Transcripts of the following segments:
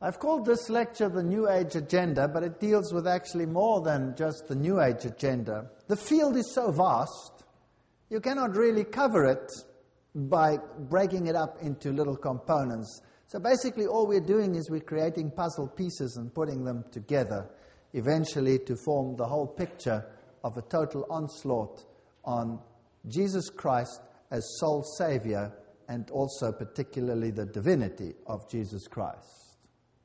I've called this lecture the New Age Agenda, but it deals with actually more than just the New Age agenda. The field is so vast, you cannot really cover it by breaking it up into little components. So basically all we're doing is we're creating puzzle pieces and putting them together, eventually to form the whole picture of a total onslaught on Jesus Christ as sole Savior, and also particularly the divinity of Jesus Christ.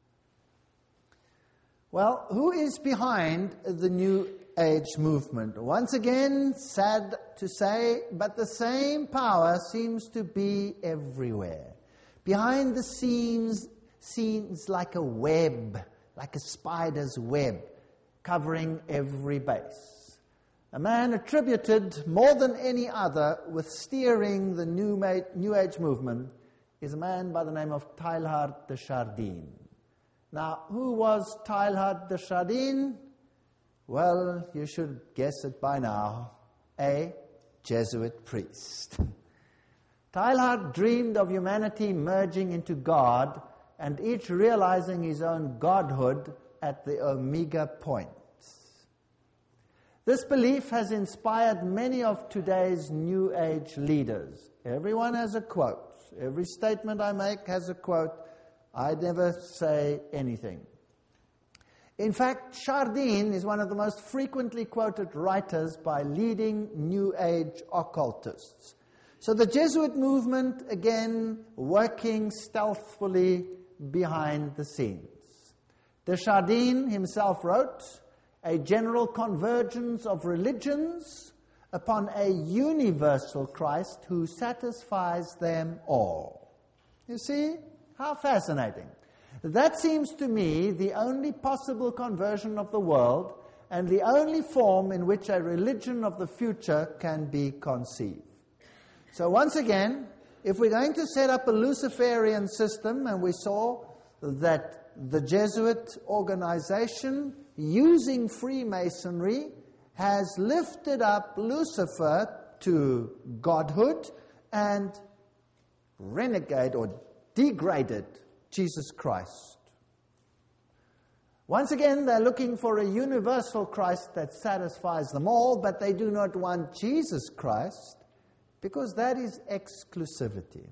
Well, who is behind the New Age movement? Once again, sad to say, but the same power seems to be everywhere. Behind the scenes like a web, like a spider's web, covering every base. A man attributed more than any other with steering the New Age movement is a man by the name of Teilhard de Chardin. Now, who was Teilhard de Chardin? Well, you should guess it by now. A Jesuit priest. Teilhard dreamed of humanity merging into God and each realizing his own godhood at the omega point. This belief has inspired many of today's New Age leaders. Everyone has a quote. Every statement I make has a quote. I never say anything. In fact, Chardin is one of the most frequently quoted writers by leading New Age occultists. So the Jesuit movement, again, working stealthily behind the scenes. De Chardin himself wrote, "A general convergence of religions upon a universal Christ who satisfies them all." You see? How fascinating. That seems to me the only possible conversion of the world and the only form in which a religion of the future can be conceived. So once again, if we're going to set up a Luciferian system, and we saw that the Jesuit organization using Freemasonry has lifted up Lucifer to godhood and renegade or degraded Jesus Christ. Once again, they're looking for a universal Christ that satisfies them all, but they do not want Jesus Christ because that is exclusivity.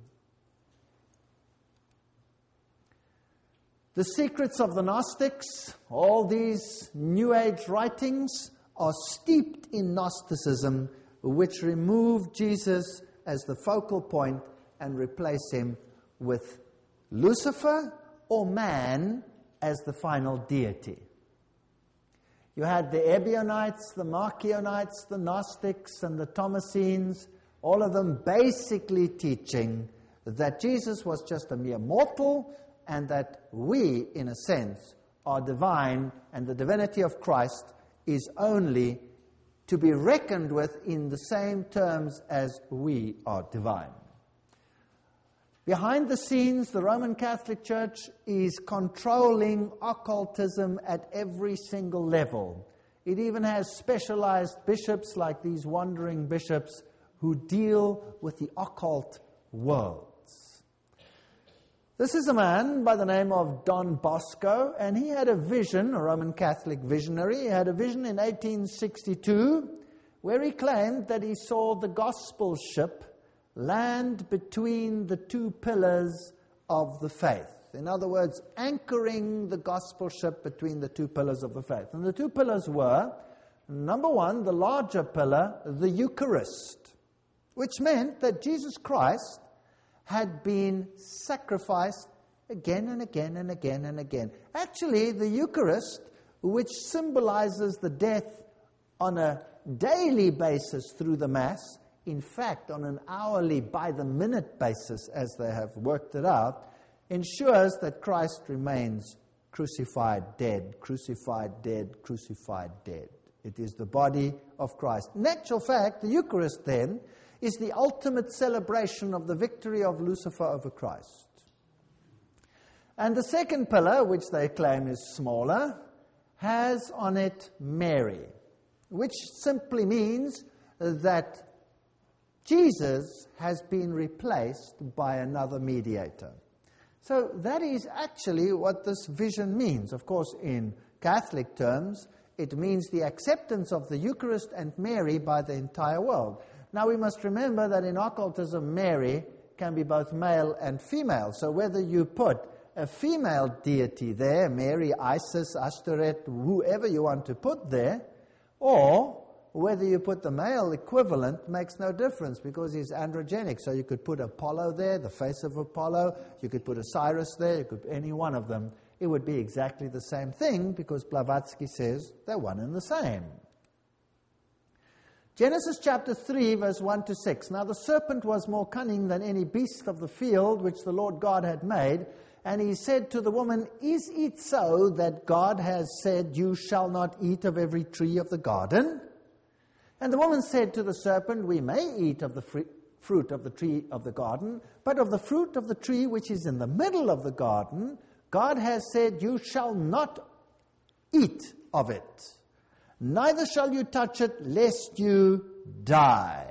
The secrets of the Gnostics, all these New Age writings, are steeped in Gnosticism, which remove Jesus as the focal point and replace him with Lucifer or man as the final deity. You had the Ebionites, the Marcionites, the Gnostics, and the Thomasines, all of them basically teaching that Jesus was just a mere mortal and that we, in a sense, are divine, and the divinity of Christ is only to be reckoned with in the same terms as we are divine. Behind the scenes, the Roman Catholic Church is controlling occultism at every single level. It even has specialized bishops like these wandering bishops who deal with the occult worlds. This is a man by the name of Don Bosco, and he had a vision, a Roman Catholic visionary. He had a vision in 1862 where he claimed that he saw the gospel ship land between the two pillars of the faith. In other words, anchoring the gospel ship between the two pillars of the faith. And the two pillars were, number one, the larger pillar, the Eucharist, which meant that Jesus Christ had been sacrificed again and again and again and again. Actually, the Eucharist, which symbolizes the death on a daily basis through the Mass, in fact, on an hourly, by-the-minute basis, as they have worked it out, ensures that Christ remains crucified, dead, crucified, dead, crucified, dead. It is the body of Christ. In actual fact, the Eucharist, then, is the ultimate celebration of the victory of Lucifer over Christ. And the second pillar, which they claim is smaller, has on it Mary, which simply means that Jesus has been replaced by another mediator. So that is actually what this vision means. Of course, in Catholic terms, it means the acceptance of the Eucharist and Mary by the entire world. Now we must remember that in occultism, Mary can be both male and female. So whether you put a female deity there, Mary, Isis, Ashtoreth, whoever you want to put there, or whether you put the male equivalent makes no difference because he's androgenic. So you could put Apollo there, the face of Apollo. You could put Osiris there. You could put any one of them. It would be exactly the same thing because Blavatsky says they're one and the same. Genesis chapter 3, verse 1 to 6. Now the serpent was more cunning than any beast of the field which the Lord God had made. And he said to the woman, Is it so that God has said, You shall not eat of every tree of the garden? And the woman said to the serpent, We may eat of the fruit of the tree of the garden, but of the fruit of the tree which is in the middle of the garden, God has said, You shall not eat of it. Neither shall you touch it, lest you die.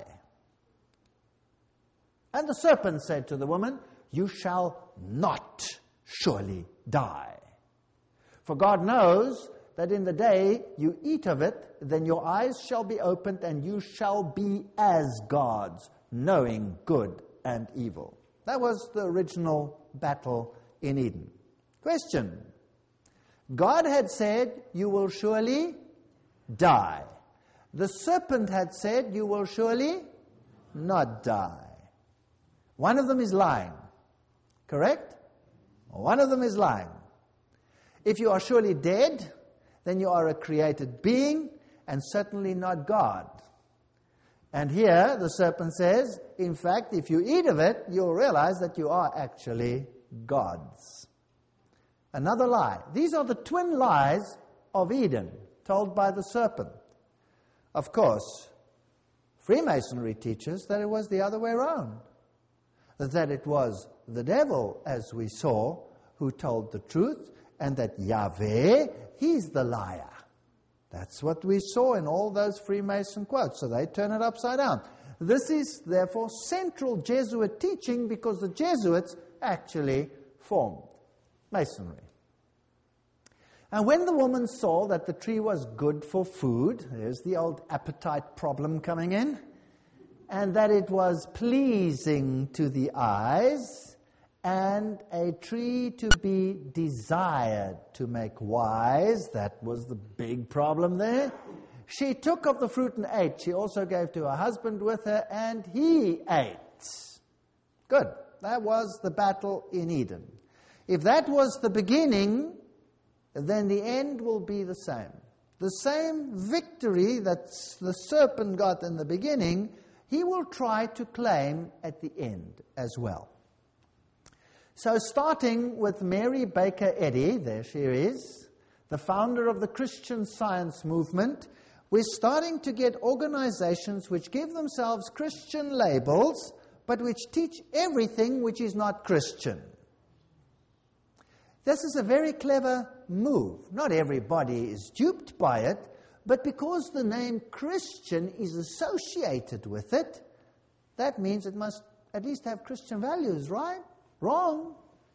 And the serpent said to the woman, You shall not surely die. For God knows that in the day you eat of it, then your eyes shall be opened, and you shall be as gods, knowing good and evil. That was the original battle in Eden. Question. God had said, You will surely die. The serpent had said, You will surely not die. One of them is lying. Correct? One of them is lying. If you are surely dead, then you are a created being and certainly not God. And here the serpent says, in fact, if you eat of it, you'll realize that you are actually gods. Another lie. These are the twin lies of Eden, told by the serpent. Of course, Freemasonry teaches that it was the other way around. That it was the devil, as we saw, who told the truth, and that Yahweh, he's the liar. That's what we saw in all those Freemason quotes, so they turn it upside down. This is, therefore, central Jesuit teaching because the Jesuits actually formed Masonry. And when the woman saw that the tree was good for food, there's the old appetite problem coming in, and that it was pleasing to the eyes, and a tree to be desired to make wise, that was the big problem there. She took of the fruit and ate. She also gave to her husband with her, and he ate. Good. That was the battle in Eden. If that was the beginning, then the end will be the same. The same victory that the serpent got in the beginning, he will try to claim at the end as well. So starting with Mary Baker Eddy, there she is, the founder of the Christian Science movement, we're starting to get organizations which give themselves Christian labels, but which teach everything which is not Christian. This is a very clever move. Not everybody is duped by it, but because the name Christian is associated with it, that means it must at least have Christian values, right? Wrong.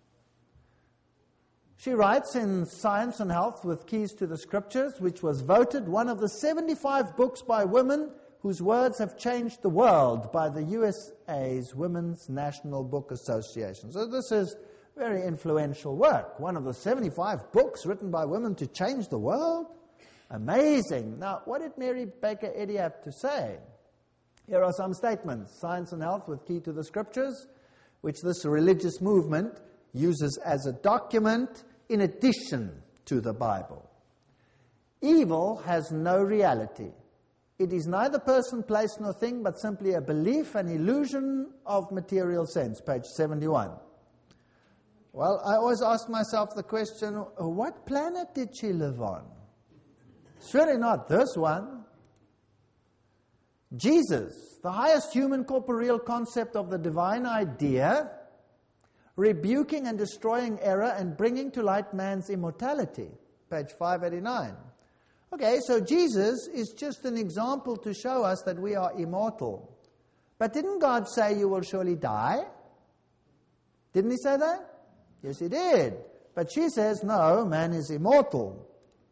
She writes in Science and Health with Keys to the Scriptures, which was voted one of the 75 books by women whose words have changed the world by the USA's Women's National Book Association. So this is very influential work. One of the 75 books written by women to change the world. Amazing. Now, what did Mary Baker Eddy have to say? Here are some statements. Science and Health with Key to the Scriptures, which this religious movement uses as a document in addition to the Bible. Evil has no reality. It is neither person, place, nor thing, but simply a belief, an illusion of material sense, page 71. Well, I always ask myself the question, what planet did she live on? Surely not this one. Jesus, the highest human corporeal concept of the divine idea, rebuking and destroying error and bringing to light man's immortality. Page 589. Okay, so Jesus is just an example to show us that we are immortal. But didn't God say you will surely die? Didn't he say that? Yes, he did. But she says, no, man is immortal.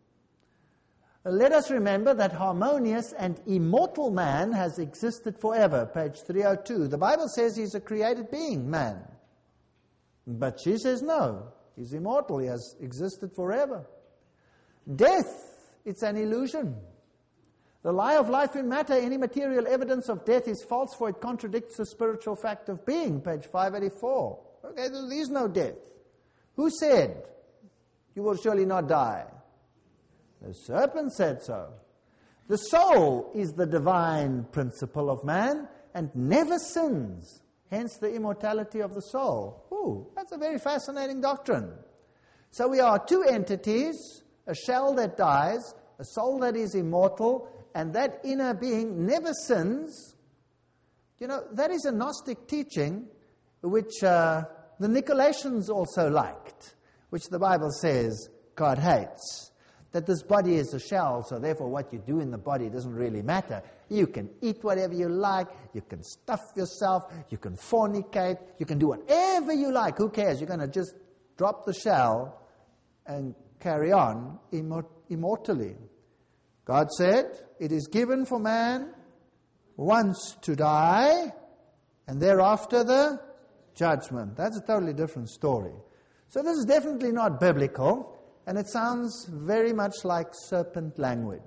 Let us remember that harmonious and immortal man has existed forever. Page 302. The Bible says he's a created being, man. But she says no, he's immortal. He has existed forever. Death, it's an illusion. The lie of life in matter, any material evidence of death is false, for it contradicts the spiritual fact of being. Page 584. Okay, there is no death. Who said, you will surely not die? The serpent said so. The soul is the divine principle of man and never sins. Hence the immortality of the soul. Ooh, that's a very fascinating doctrine. So we are two entities, a shell that dies, a soul that is immortal, and that inner being never sins. You know, that is a Gnostic teaching which the Nicolaitans also liked, which the Bible says God hates. That this body is a shell, so therefore what you do in the body doesn't really matter. You can eat whatever you like, you can stuff yourself, you can fornicate, you can do whatever you like. Who cares? You're going to just drop the shell and carry on immortally. God said, it is given for man once to die, and thereafter the judgment. That's a totally different story. So this is definitely not biblical. And it sounds very much like serpent language.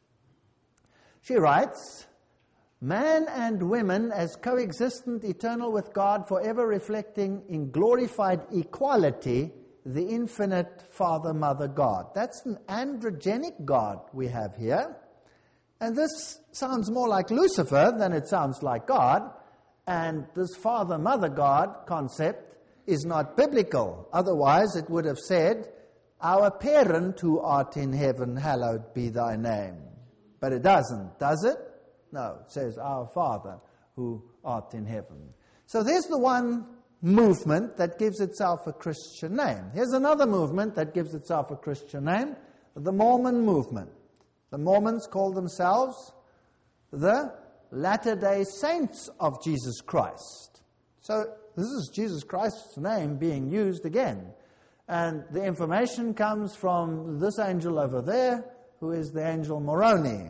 She writes, man and women as coexistent, eternal with God, forever reflecting in glorified equality the infinite Father, Mother, God. That's an androgenic God we have here. And this sounds more like Lucifer than it sounds like God. And this Father, Mother, God concept is not biblical. Otherwise, it would have said, our parent who art in heaven, hallowed be thy name. But it doesn't, does it? No, it says our Father who art in heaven. So there's the one movement that gives itself a Christian name. Here's another movement that gives itself a Christian name, the Mormon movement. The Mormons call themselves the Latter-day Saints of Jesus Christ. So this is Jesus Christ's name being used again. And the information comes from this angel over there, who is the angel Moroni.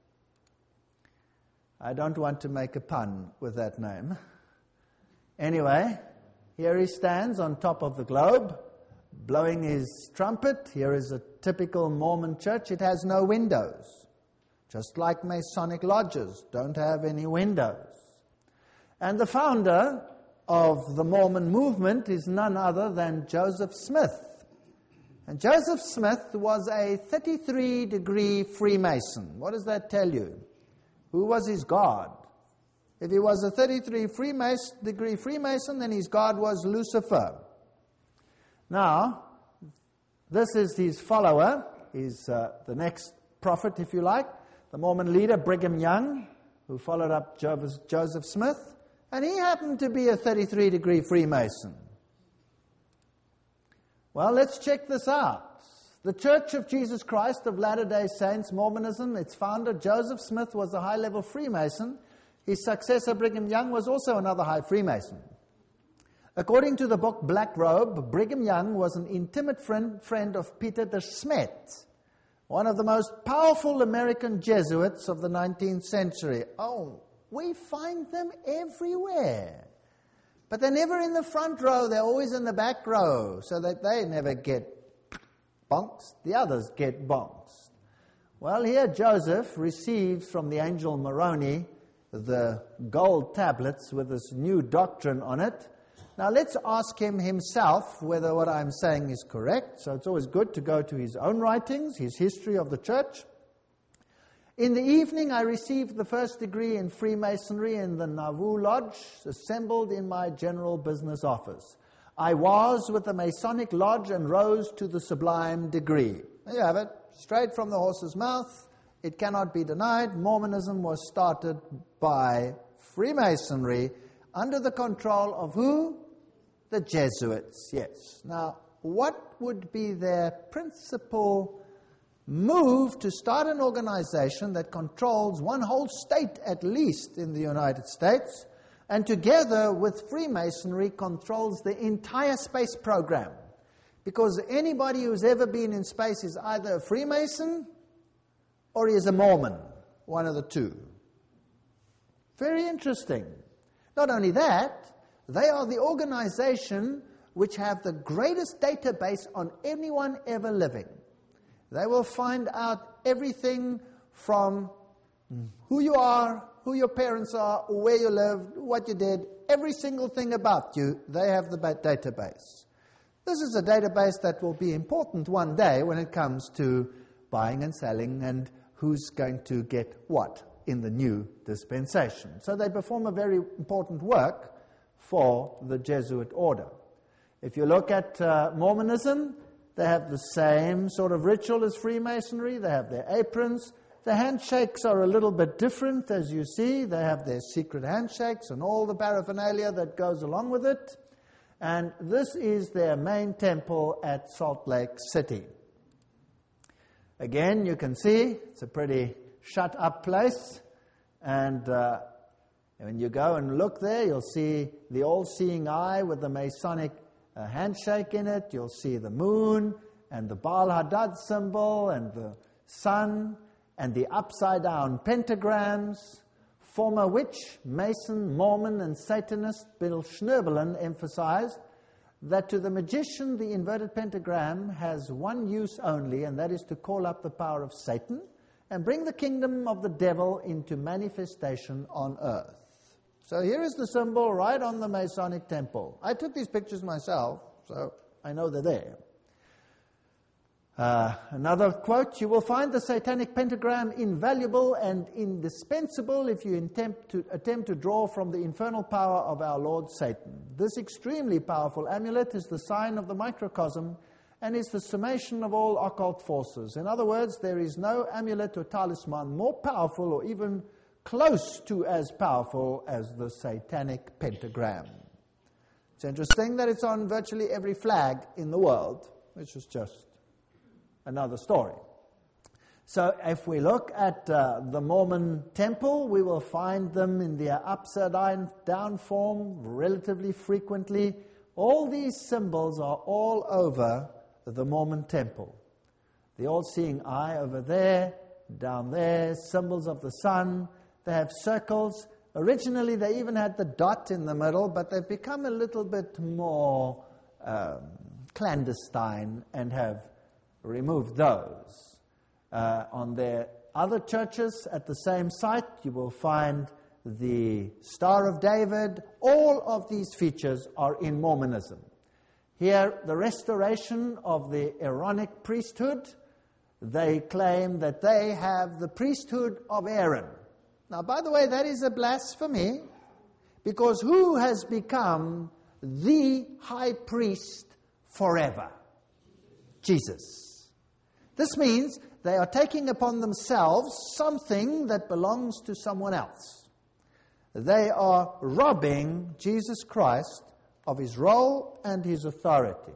I don't want to make a pun with that name. Anyway, here he stands on top of the globe, blowing his trumpet. Here is a typical Mormon church. It has no windows, just like Masonic lodges don't have any windows. And the founder of the Mormon movement is none other than Joseph Smith. And Joseph Smith was a 33-degree Freemason. What does that tell you? Who was his God? If he was a 33-degree Freemason, then his God was Lucifer. Now, this is his follower. He's the next prophet, if you like, the Mormon leader, Brigham Young, who followed up Joseph Smith. And he happened to be a 33-degree Freemason. Well, let's check this out. The Church of Jesus Christ of Latter-day Saints, Mormonism, its founder, Joseph Smith, was a high-level Freemason. His successor, Brigham Young, was also another high Freemason. According to the book Black Robe, Brigham Young was an intimate friend of Peter de Smet, one of the most powerful American Jesuits of the 19th century. Oh, we find them everywhere. But they're never in the front row, they're always in the back row, so that they never get bonks, the others get bonks. Well, here Joseph receives from the angel Moroni the gold tablets with this new doctrine on it. Now let's ask him himself whether what I'm saying is correct. So it's always good to go to his own writings, his history of the church. In the evening, I received the first degree in Freemasonry in the Nauvoo Lodge, assembled in my general business office. I was with the Masonic Lodge and rose to the sublime degree. There you have it, straight from the horse's mouth. It cannot be denied. Mormonism was started by Freemasonry under the control of who? The Jesuits, yes. Now, what would be their principal move to start an organization that controls one whole state at least in the United States, and together with Freemasonry controls the entire space program? Because anybody who's ever been in space is either a Freemason or he is a Mormon, one of the two. Very interesting. Not only that, they are the organization which have the greatest database on anyone ever living. They will find out everything from who you are, who your parents are, where you lived, what you did, every single thing about you. They have the database. This is a database that will be important one day when it comes to buying and selling and who's going to get what in the new dispensation. So they perform a very important work for the Jesuit order. If you look at Mormonism, they have the same sort of ritual as Freemasonry. They have their aprons. The handshakes are a little bit different, as you see. They have their secret handshakes and all the paraphernalia that goes along with it. And this is their main temple at Salt Lake City. Again, you can see it's a pretty shut-up place. And when you go and look there, you'll see the all-seeing eye with the Masonic handshake in it. You'll see the moon and the Baal Hadad symbol and the sun and the upside-down pentagrams, former which Mason, Mormon, and Satanist Bill Schnoebelen emphasized that to the magician the inverted pentagram has one use only, and that is to call up the power of Satan and bring the kingdom of the devil into manifestation on earth. So here is the symbol right on the Masonic temple. I took these pictures myself, so I know they're there. Another quote, "You will find the satanic pentagram invaluable and indispensable if you attempt to draw from the infernal power of our Lord Satan. This extremely powerful amulet is the sign of the microcosm and is the summation of all occult forces. In other words, there is no amulet or talisman more powerful or even close to as powerful as the satanic pentagram." It's interesting that it's on virtually every flag in the world, which is just another story. So if we look at the Mormon temple, we will find them in their upside down form relatively frequently. All these symbols are all over the Mormon temple. The all-seeing eye over there, down there, symbols of the sun. They have circles. Originally, they even had the dot in the middle, but they've become a little bit more clandestine and have removed those. On their other churches at the same site, you will find the Star of David. All of these features are in Mormonism. Here, the restoration of the Aaronic priesthood. They claim that they have the priesthood of Aaron. Now, by the way, that is a blasphemy, because who has become the high priest forever? Jesus. This means they are taking upon themselves something that belongs to someone else. They are robbing Jesus Christ of his role and his authority.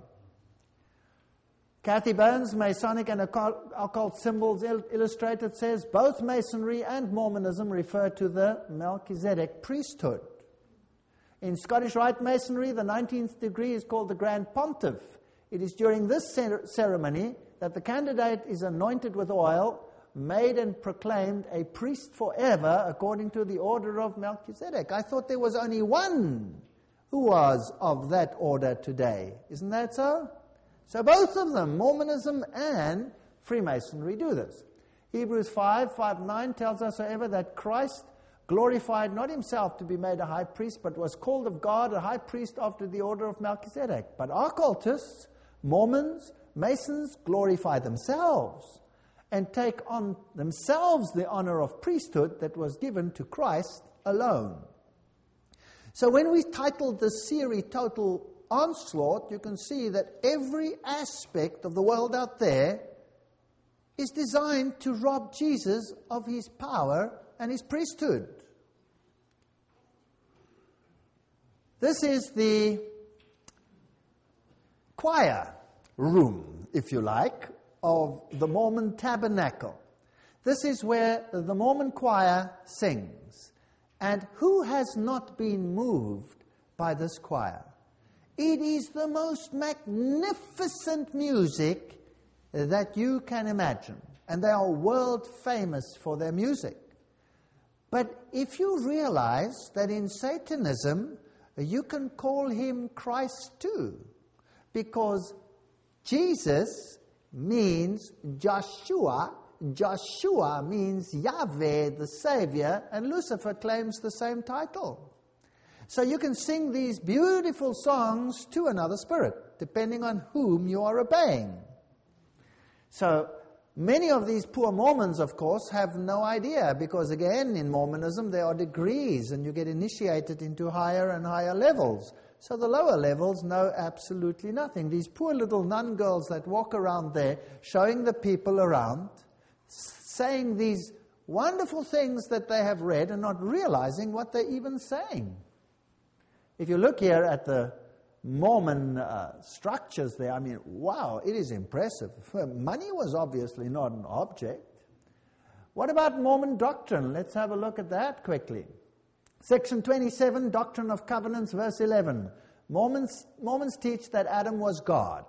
Kathy Burns, Masonic and Occult Symbols Illustrated, says both Masonry and Mormonism refer to the Melchizedek priesthood. In Scottish Rite Masonry, the 19th degree is called the Grand Pontiff. It is during this ceremony that the candidate is anointed with oil, made and proclaimed a priest forever according to the order of Melchizedek. I thought there was only one who was of that order today. Isn't that so? So both of them, Mormonism and Freemasonry, do this. Hebrews 5:9 tells us, however, that Christ glorified not himself to be made a high priest, but was called of God a high priest after the order of Melchizedek. But occultists, Mormons, Masons glorify themselves and take on themselves the honor of priesthood that was given to Christ alone. So when we titled this series Total Onslaught, you can see that every aspect of the world out there is designed to rob Jesus of his power and his priesthood. This is the choir room, if you like, of the Mormon tabernacle. This is where the Mormon choir sings. And who has not been moved by this choir? It is the most magnificent music that you can imagine. And they are world famous for their music. But if you realize that in Satanism, you can call him Christ too, because Jesus means Joshua. Joshua means Yahweh, the Savior, and Lucifer claims the same title. So you can sing these beautiful songs to another spirit, depending on whom you are obeying. So many of these poor Mormons, of course, have no idea, because again, in Mormonism, there are degrees, and you get initiated into higher and higher levels. So the lower levels know absolutely nothing. These poor little nun girls that walk around there, showing the people around, saying these wonderful things that they have read and not realizing what they're even saying. If you look here at the Mormon structures there, I mean, wow, it is impressive. Money was obviously not an object. What about Mormon doctrine? Let's have a look at that quickly. Section 27, Doctrine of Covenants, verse 11. Mormons teach that Adam was God.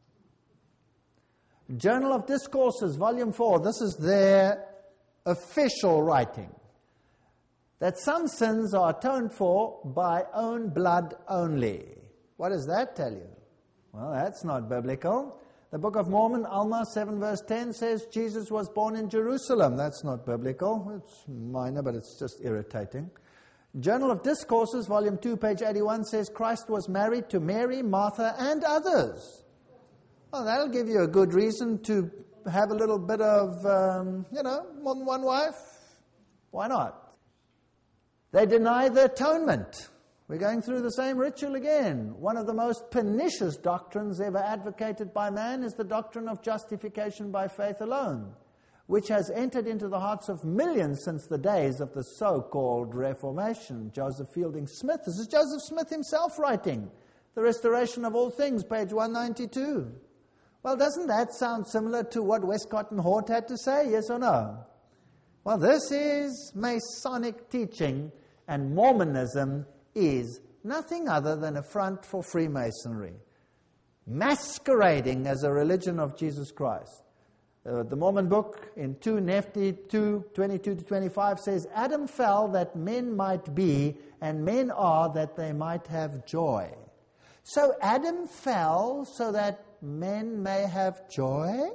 Journal of Discourses, volume 4, this is their official writing. That some sins are atoned for by own blood only. What does that tell you? Well, that's not biblical. The Book of Mormon, Alma 7 verse 10 says Jesus was born in Jerusalem. That's not biblical. It's minor, but it's just irritating. Journal of Discourses, volume 2, page 81 says Christ was married to Mary, Martha, and others. Well, that'll give you a good reason to have a little bit of, more than one wife. Why not? They deny the atonement. We're going through the same ritual again. One of the most pernicious doctrines ever advocated by man is the doctrine of justification by faith alone, which has entered into the hearts of millions since the days of the so-called Reformation. Joseph Fielding Smith, this is Joseph Smith himself writing, The Restoration of All Things, page 192. Well, doesn't that sound similar to what Westcott and Hort had to say, yes or no? Well, this is Masonic teaching, and Mormonism is nothing other than a front for Freemasonry, masquerading as a religion of Jesus Christ. The Mormon book in 2 Nephi 2, 22-25 says, Adam fell that men might be, and men are that they might have joy. So Adam fell so that men may have joy?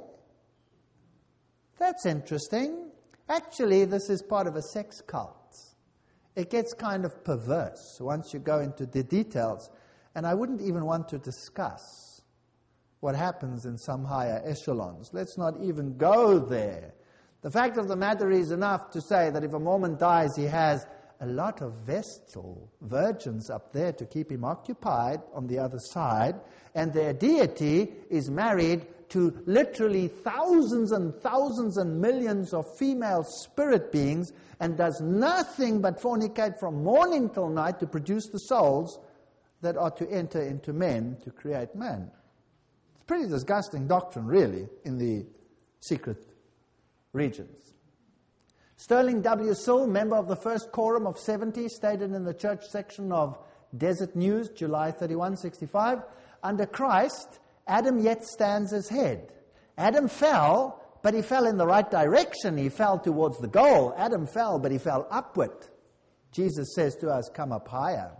That's interesting. Actually, this is part of a sex cult. It gets kind of perverse once you go into the details, and I wouldn't even want to discuss what happens in some higher echelons. Let's not even go there. The fact of the matter is enough to say that if a Mormon dies, he has a lot of Vestal virgins up there to keep him occupied on the other side, and their deity is married to literally thousands and millions of female spirit beings and does nothing but fornicate from morning till night to produce the souls that are to enter into men to create man. It's pretty disgusting doctrine, really, in the secret regions. Sterling W. Sill, member of the first quorum of 70, stated in the church section of Desert News, July 31, 65, under Christ, Adam yet stands as head. Adam fell, but he fell in the right direction. He fell towards the goal. Adam fell, but he fell upward. Jesus says to us, come up higher.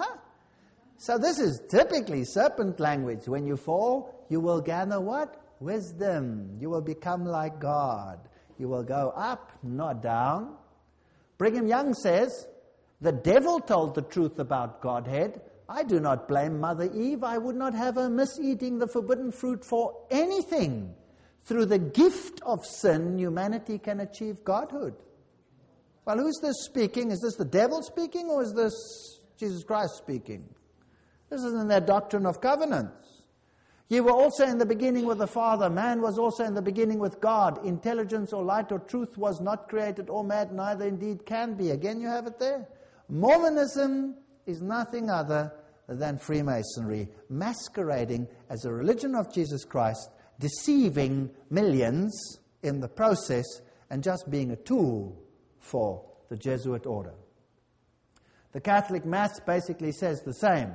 So this is typically serpent language. When you fall, you will gather what? Wisdom. You will become like God. You will go up, not down. Brigham Young says, the devil told the truth about Godhead. I do not blame Mother Eve. I would not have her miss eating the forbidden fruit for anything. Through the gift of sin, humanity can achieve godhood. Well, who's this speaking? Is this the devil speaking, or is this Jesus Christ speaking? This is in their doctrine of covenants. Ye were also in the beginning with the Father. Man was also in the beginning with God. Intelligence or light or truth was not created or made, neither indeed can be. Again, you have it there. Mormonism is nothing other than Freemasonry, masquerading as a religion of Jesus Christ, deceiving millions in the process, and just being a tool for the Jesuit order. The Catholic Mass basically says the same.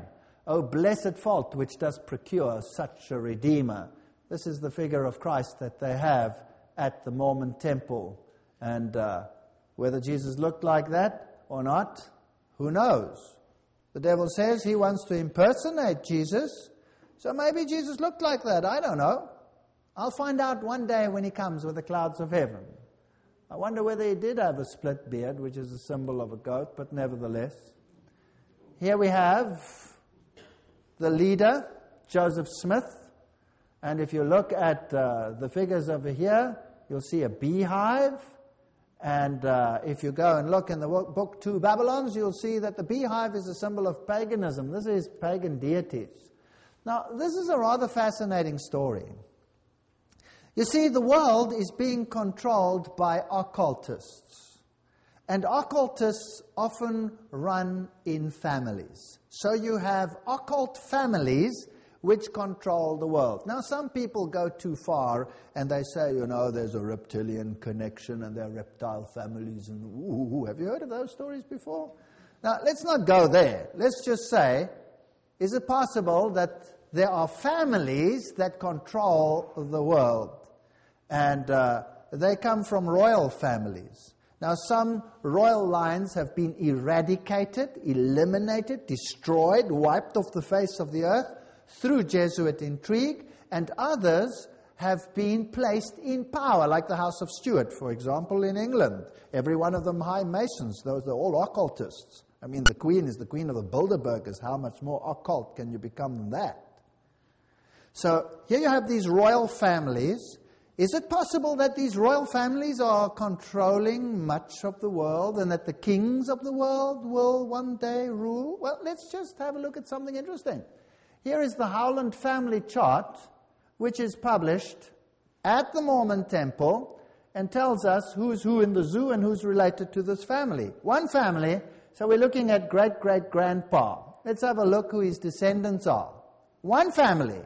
O blessed fault which does procure such a Redeemer. This is the figure of Christ that they have at the Mormon temple. And whether Jesus looked like that or not, who knows? The devil says he wants to impersonate Jesus. So maybe Jesus looked like that. I don't know. I'll find out one day when he comes with the clouds of heaven. I wonder whether he did have a split beard, which is a symbol of a goat, but nevertheless. Here we have the leader, Joseph Smith. And if you look at the figures over here, you'll see a beehive. And if you go and look in the book Two Babylons, you'll see that the beehive is a symbol of paganism. This is pagan deities. Now, this is a rather fascinating story. You see, the world is being controlled by occultists. And occultists often run in families. So you have occult families which control the world. Now, some people go too far and they say, there's a reptilian connection and there are reptile families. And have you heard of those stories before? Now, let's not go there. Let's just say, is it possible that there are families that control the world? And they come from royal families. Now, some royal lines have been eradicated, eliminated, destroyed, wiped off the face of the earth through Jesuit intrigue, and others have been placed in power, like the House of Stuart, for example, in England. Every one of them high masons. Those are all occultists. I mean, the Queen is the Queen of the Bilderbergers. How much more occult can you become than that? So here you have these royal families. Is it possible that these royal families are controlling much of the world and that the kings of the world will one day rule? Well, let's just have a look at something interesting. Here is the Howland family chart, which is published at the Mormon temple and tells us who's who in the zoo and who's related to this family. One family, so we're looking at great-great-grandpa. Let's have a look who his descendants are. One family.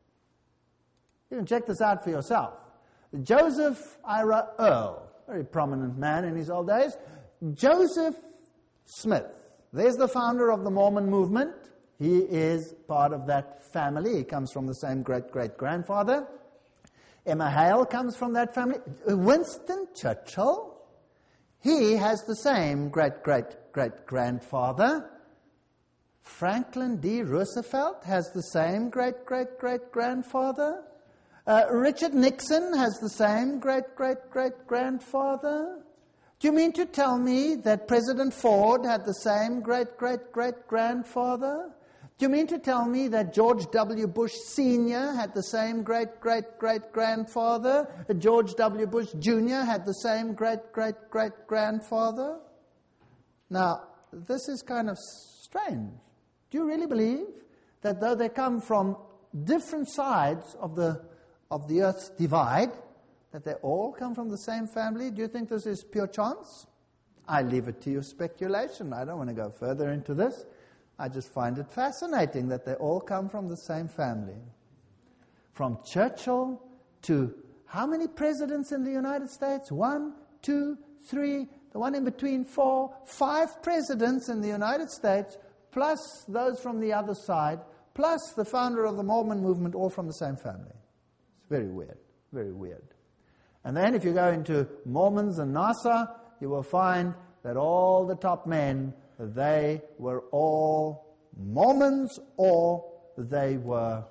You can check this out for yourself. Joseph Ira Earl, very prominent man in his old days. Joseph Smith, there's the founder of the Mormon movement. He is part of that family. He comes from the same great-great-grandfather. Emma Hale comes from that family. Winston Churchill, he has the same great-great-great-grandfather. Franklin D. Roosevelt has the same great-great-great-grandfather. Richard Nixon has the same great-great-great-grandfather. Do you mean to tell me that President Ford had the same great-great-great-grandfather? Do you mean to tell me that George W. Bush Sr. had the same great-great-great-grandfather? George W. Bush Jr. had the same great-great-great-grandfather? Now, this is kind of strange. Do you really believe that though they come from different sides of the earth's divide, that they all come from the same family? Do you think this is pure chance? I leave it to your speculation. I don't want to go further into this. I just find it fascinating that they all come from the same family. From Churchill to how many presidents in the United States? 1, 2, 3, the one in between 4, 5 presidents in the United States, plus those from the other side, plus the founder of the Mormon movement, all from the same family. It's very weird, very weird. And then if you go into Mormons and NASA, you will find that all the top men, they were all Mormons or they were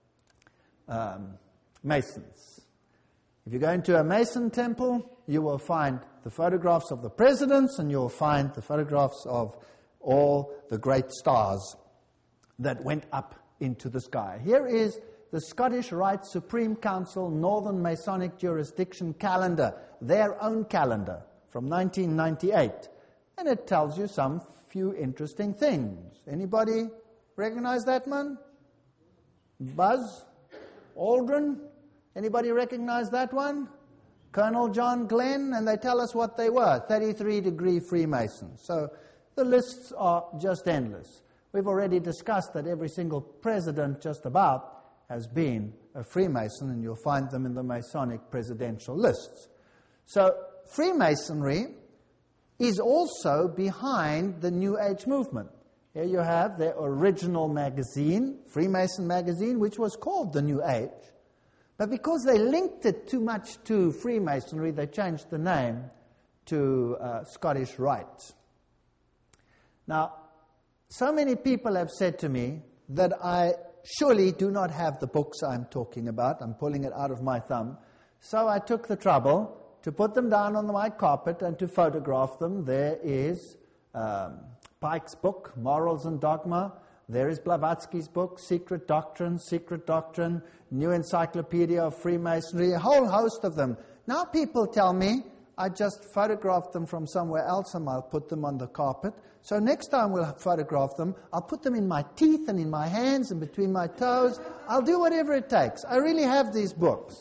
Masons. If you go into a Mason temple, you will find the photographs of the presidents and you'll find the photographs of all the great stars that went up into the sky. Here is the Scottish Rite Supreme Council Northern Masonic Jurisdiction calendar, their own calendar from 1998. And it tells you some few interesting things. Anybody recognize that man? Buzz Aldrin? Anybody recognize that one? Colonel John Glenn, and they tell us what they were, 33-degree Freemasons. So the lists are just endless. We've already discussed that every single president just about has been a Freemason, and you'll find them in the Masonic presidential lists. So Freemasonry is also behind the New Age movement. Here you have their original magazine, Freemason magazine, which was called The New Age. But because they linked it too much to Freemasonry, they changed the name to Scottish Rite. Now, so many people have said to me that I surely do not have the books I'm talking about. I'm pulling it out of my thumb. So I took the trouble to put them down on my carpet and to photograph them. There is Pike's book, Morals and Dogma. There is Blavatsky's book, Secret Doctrine, New Encyclopedia of Freemasonry, a whole host of them. Now people tell me I just photographed them from somewhere else and I'll put them on the carpet. So next time we'll photograph them, I'll put them in my teeth and in my hands and between my toes. I'll do whatever it takes. I really have these books.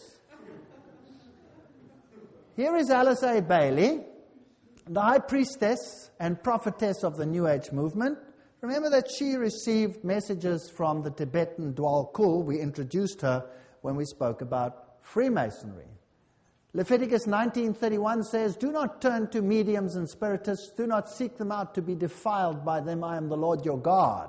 Here is Alice A. Bailey, the high priestess and prophetess of the New Age movement. Remember that she received messages from the Tibetan Dwal Kul. We introduced her when we spoke about Freemasonry. Leviticus 19:31 says, "Do not turn to mediums and spiritists. Do not seek them out to be defiled by them. I am the Lord your God.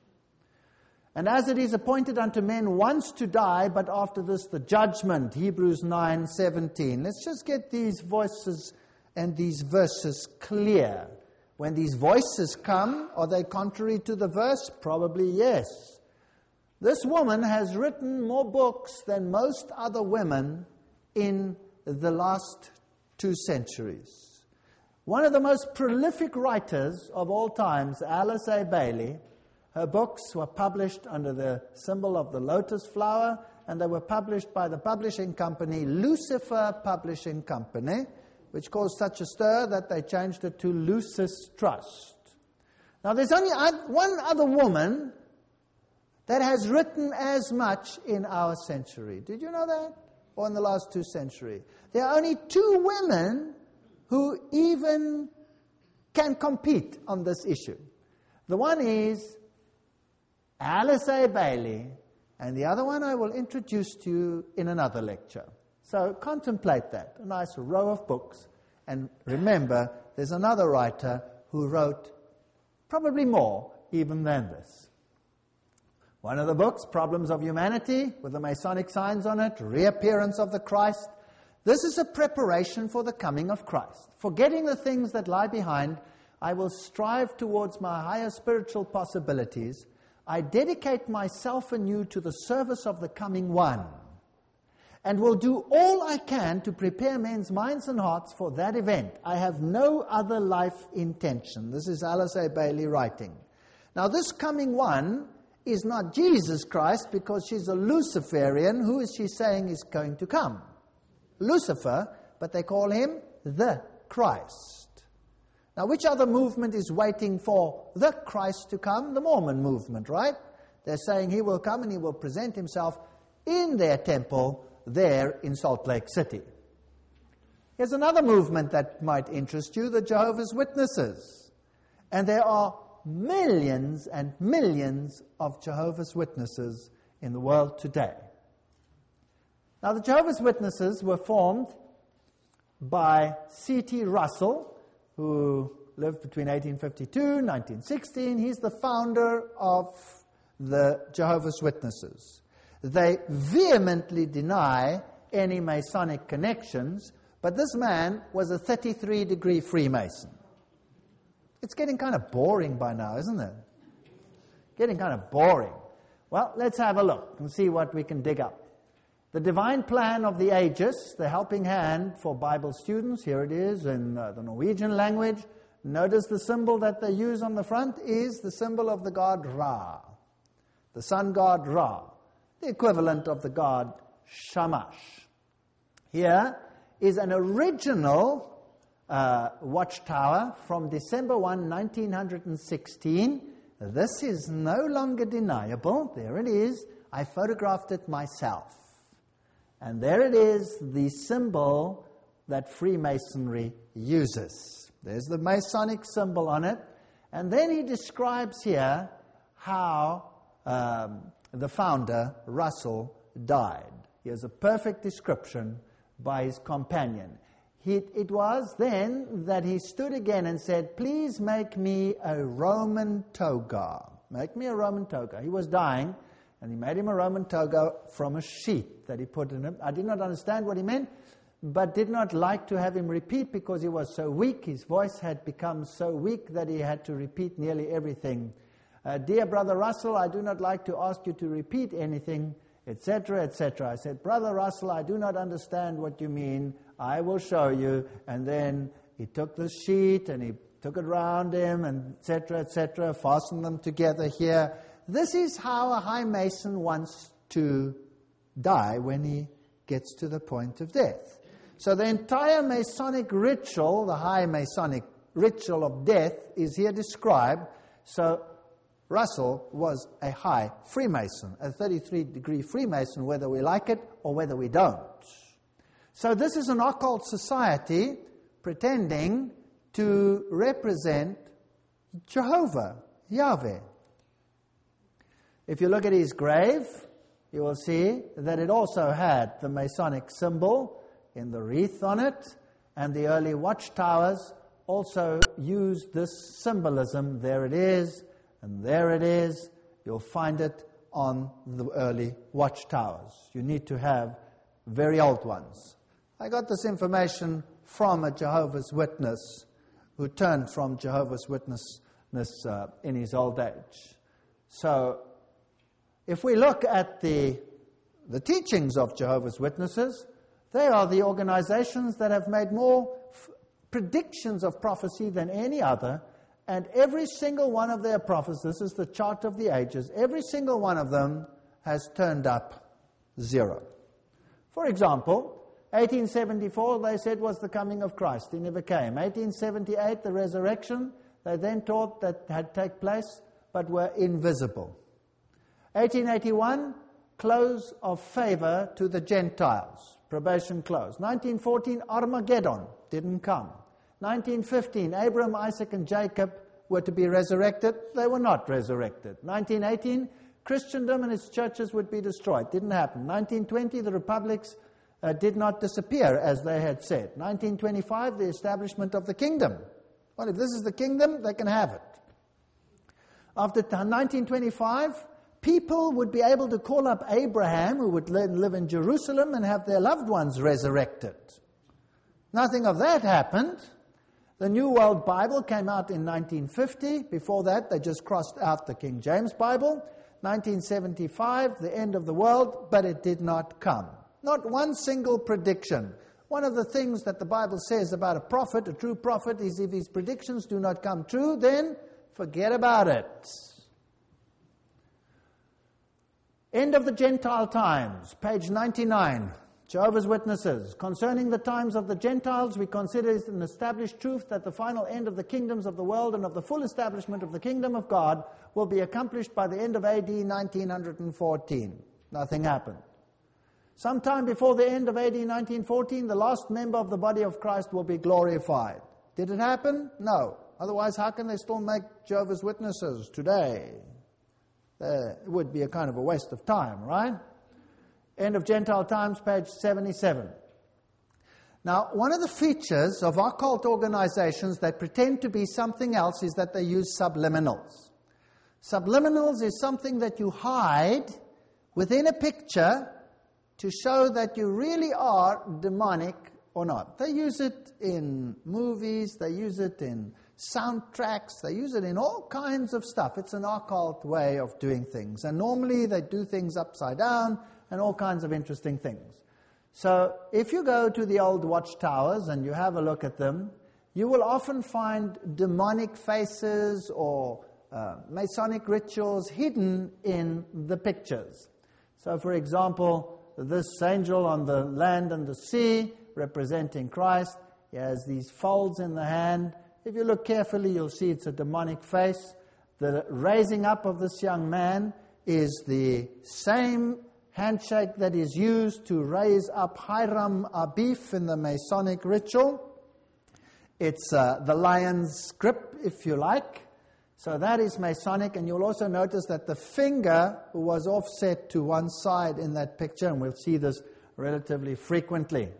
And as it is appointed unto men once to die, but after this the judgment." Hebrews 9:17. Let's just get these voices and these verses clear. When these voices come, are they contrary to the verse? Probably yes. This woman has written more books than most other women in the last 2 centuries. One of the most prolific writers of all times, Alice A. Bailey, her books were published under the symbol of the lotus flower, and they were published by the publishing company, Lucifer Publishing Company, which caused such a stir that they changed it to Lucis Trust. Now there's only one other woman that has written as much in our century. Did you know that? Or in the last 2 centuries. There are only 2 women who even can compete on this issue. The one is Alice A. Bailey, and the other one I will introduce to you in another lecture. So contemplate that, a nice row of books. And remember, there's another writer who wrote probably more even than this. One of the books, Problems of Humanity, with the Masonic signs on it, Reappearance of the Christ. This is a preparation for the coming of Christ. Forgetting the things that lie behind, I will strive towards my higher spiritual possibilities. I dedicate myself anew to the service of the coming one, and will do all I can to prepare men's minds and hearts for that event. I have no other life intention. This is Alice A. Bailey writing. Now this coming one is not Jesus Christ, because she's a Luciferian. Who is she saying is going to come? Lucifer, but they call him the Christ. Now which other movement is waiting for the Christ to come? The Mormon movement, right? They're saying he will come and he will present himself in their temple there in Salt Lake City. Here's another movement that might interest you, the Jehovah's Witnesses. And there are millions and millions of Jehovah's Witnesses in the world today. Now the Jehovah's Witnesses were formed by C.T. Russell, who lived between 1852 and 1916. He's the founder of the Jehovah's Witnesses. They vehemently deny any Masonic connections, but this man was a 33-degree Freemason. It's getting kind of boring by now, isn't it? Getting kind of boring. Well, let's have a look and see what we can dig up. The Divine Plan of the Ages, the helping hand for Bible students. Here it is in the Norwegian language. Notice the symbol that they use on the front is the symbol of the god Ra, the sun god Ra, the equivalent of the god Shamash. Here is an original watchtower from December 1, 1916. This is no longer deniable. There it is. I photographed it myself. And there it is, the symbol that Freemasonry uses. There's the Masonic symbol on it. And then he describes here how the founder, Russell, died. Here's a perfect description by his companion. it was then that he stood again and said, please make me a Roman toga. Make me a Roman toga. He was dying, and he made him a Roman toga from a sheet that he put in him. I did not understand what he meant, but did not like to have him repeat because he was so weak. His voice had become so weak that he had to repeat nearly everything. Dear Brother Russell, I do not like to ask you to repeat anything, etc., etc. I said, Brother Russell, I do not understand what you mean. I will show you. And then he took the sheet and he took it round him, and etc., etc., fastened them together here. This is how a high mason wants to die when he gets to the point of death. So the entire Masonic ritual, the high Masonic ritual of death, is here described. So Russell was a high Freemason, a 33-degree Freemason, whether we like it or whether we don't. So this is an occult society pretending to represent Jehovah, Yahweh. If you look at his grave, you will see that it also had the Masonic symbol in the wreath on it, and the early watchtowers also used this symbolism. There it is, and there it is. You'll find it on the early watchtowers. You need to have very old ones. I got this information from a Jehovah's Witness who turned from Jehovah's Witness in his old age. So, if we look at the teachings of Jehovah's Witnesses, they are the organizations that have made more predictions of prophecy than any other, and every single one of their prophets, this is the chart of the ages, every single one of them has turned up 0. For example, 1874, they said, was the coming of Christ. He never came. 1878, the resurrection, they then taught that had taken place, but were invisible. 1881, close of favor to the Gentiles. Probation closed. 1914, Armageddon didn't come. 1915, Abraham, Isaac, and Jacob were to be resurrected. They were not resurrected. 1918, Christendom and its churches would be destroyed. Didn't happen. 1920, the republics did not disappear, as they had said. 1925, the establishment of the kingdom. Well, if this is the kingdom, they can have it. After 1925, people would be able to call up Abraham, who would live in Jerusalem, and have their loved ones resurrected. Nothing of that happened. The New World Bible came out in 1950. Before that, they just crossed out the King James Bible. 1975, the end of the world, but it did not come. Not one single prediction. One of the things that the Bible says about a prophet, a true prophet, is if his predictions do not come true, then forget about it. End of the Gentile times, page 99, Jehovah's Witnesses. Concerning the times of the Gentiles, we consider it an established truth that the final end of the kingdoms of the world and of the full establishment of the kingdom of God will be accomplished by the end of AD 1914. Nothing happened. Sometime before the end of AD 1914, the last member of the body of Christ will be glorified. Did it happen? No. Otherwise, how can they still make Jehovah's Witnesses today? It would be a kind of a waste of time, right? End of Gentile Times, page 77. Now, one of the features of occult organizations that pretend to be something else is that they use subliminals. Subliminals is something that you hide within a picture to show that you really are demonic or not. They use it in movies, they use it in soundtracks, they use it in all kinds of stuff. It's an occult way of doing things. And normally they do things upside down and all kinds of interesting things. So if you go to the old watchtowers and you have a look at them, you will often find demonic faces or Masonic rituals hidden in the pictures. So for example, this angel on the land and the sea, representing Christ, he has these folds in the hand. If you look carefully, you'll see it's a demonic face. The raising up of this young man is the same handshake that is used to raise up Hiram Abif in the Masonic ritual. It's the lion's grip, if you like. So that is Masonic, and you'll also notice that the finger was offset to one side in that picture, and we'll see this relatively frequently.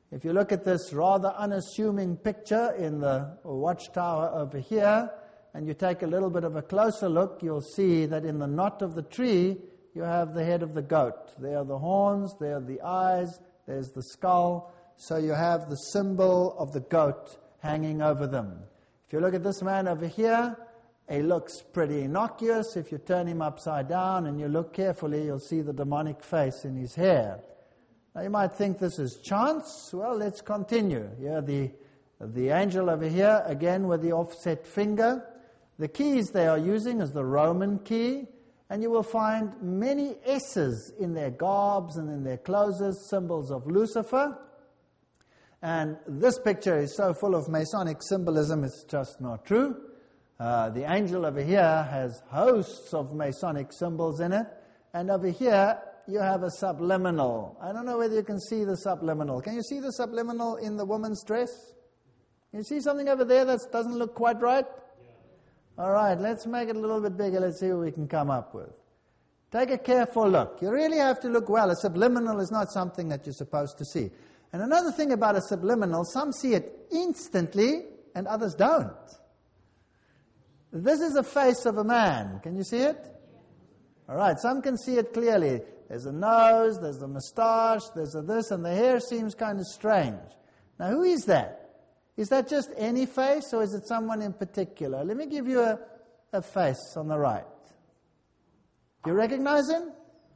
If you look at this rather unassuming picture in the watchtower over here, and you take a little bit of a closer look, you'll see that in the knot of the tree, you have the head of the goat. There are the horns, there are the eyes, there's the skull. So you have the symbol of the goat hanging over them. If you look at this man over here, he looks pretty innocuous. If you turn him upside down and you look carefully, you'll see the demonic face in his hair. Now you might think this is chance. Well, let's continue. Here the angel over here, again with the offset finger. The keys they are using is the Roman key, and you will find many S's in their garbs and in their clothes, symbols of Lucifer. And this picture is so full of Masonic symbolism, it's just not true. The angel over here has hosts of Masonic symbols in it, and over here you have a subliminal. I don't know whether you can see the subliminal. Can you see the subliminal in the woman's dress? Can you see something over there that doesn't look quite right? Yeah. All right, let's make it a little bit bigger. Let's see what we can come up with. Take a careful look. You really have to look well. A subliminal is not something that you're supposed to see. And another thing about a subliminal, some see it instantly and others don't. This is a face of a man. Can you see it? All right, some can see it clearly. There's a nose, there's a moustache, there's a this, and the hair seems kind of strange. Now, who is that? Is that just any face, or is it someone in particular? Let me give you a face on the right. Do you recognize him?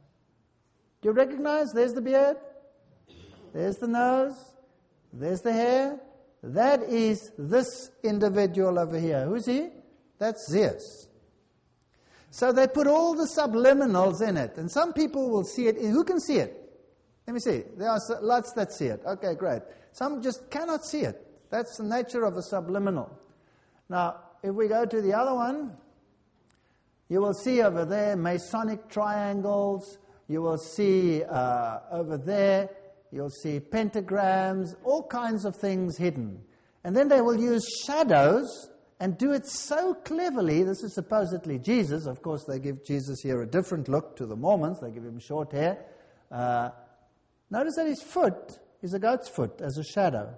Do you recognize? There's the beard. There's the nose. There's the hair. That is this individual over here. Who's he? That's Zeus. So they put all the subliminals in it. And some people will see it. Who can see it? Let me see. There are lots that see it. Okay, great. Some just cannot see it. That's the nature of a subliminal. Now, if we go to the other one, you will see over there Masonic triangles. You will see over there, you'll see pentagrams, all kinds of things hidden. And then they will use shadows and do it so cleverly. This is supposedly Jesus. Of course, they give Jesus here a different look to the Mormons. They give him short hair. Notice that his foot is a goat's foot as a shadow.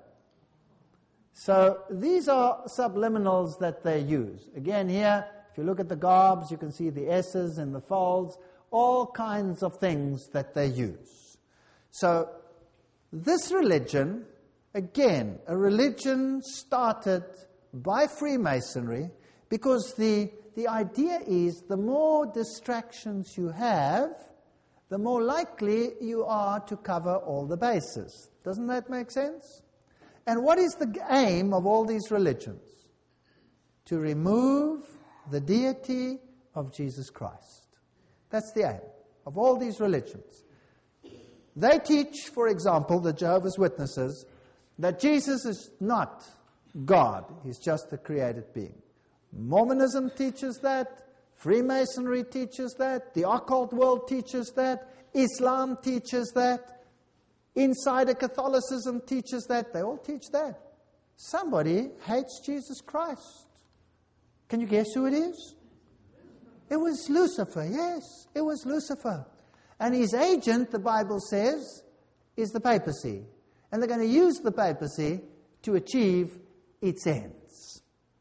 So these are subliminals that they use. Again, here, if you look at the garbs, you can see the S's and the folds, all kinds of things that they use. So this religion, again, a religion started by Freemasonry, because the idea is the more distractions you have, the more likely you are to cover all the bases. Doesn't that make sense? And what is the aim of all these religions? To remove the deity of Jesus Christ. That's the aim of all these religions. They teach, for example, the Jehovah's Witnesses, that Jesus is not God. He's just a created being. Mormonism teaches that. Freemasonry teaches that. The occult world teaches that. Islam teaches that. Insider Catholicism teaches that. They all teach that. Somebody hates Jesus Christ. Can you guess who it is? It was Lucifer. Yes, it was Lucifer. And his agent, the Bible says, is the papacy. And they're going to use the papacy to achieve its ends.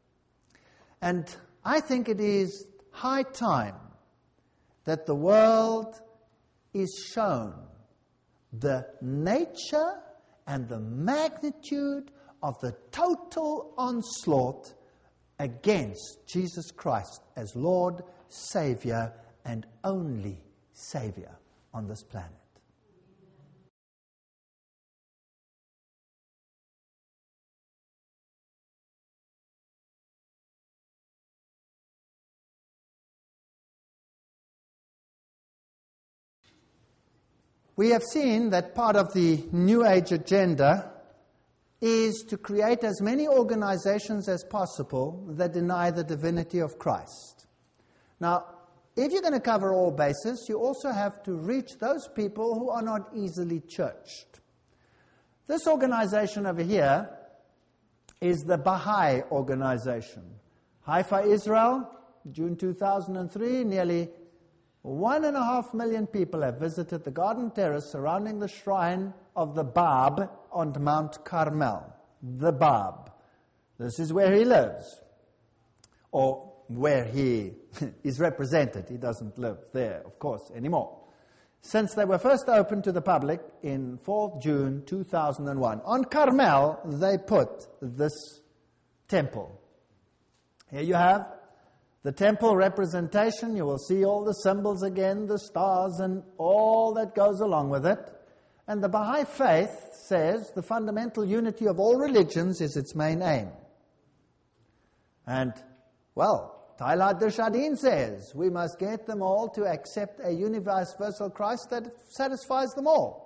And I think it is high time that the world is shown the nature and the magnitude of the total onslaught against Jesus Christ as Lord, Savior, and only Savior on this planet. We have seen that part of the New Age agenda is to create as many organizations as possible that deny the divinity of Christ. Now, if you're going to cover all bases, you also have to reach those people who are not easily churched. This organization over here is the Baha'i organization. Haifa, Israel, June 2003, nearly 1.5 million people have visited the garden terrace surrounding the shrine of the Bab on Mount Carmel, the Bab. This is where he lives, or where he is represented. He doesn't live there, of course, anymore. Since they were first opened to the public in 4th June 2001. On Carmel, they put this temple. Here you have the temple representation. You will see all the symbols again, the stars and all that goes along with it. And the Baha'i faith says the fundamental unity of all religions is its main aim. And, well, Tailad Dirshadin says we must get them all to accept a universal Christ that satisfies them all.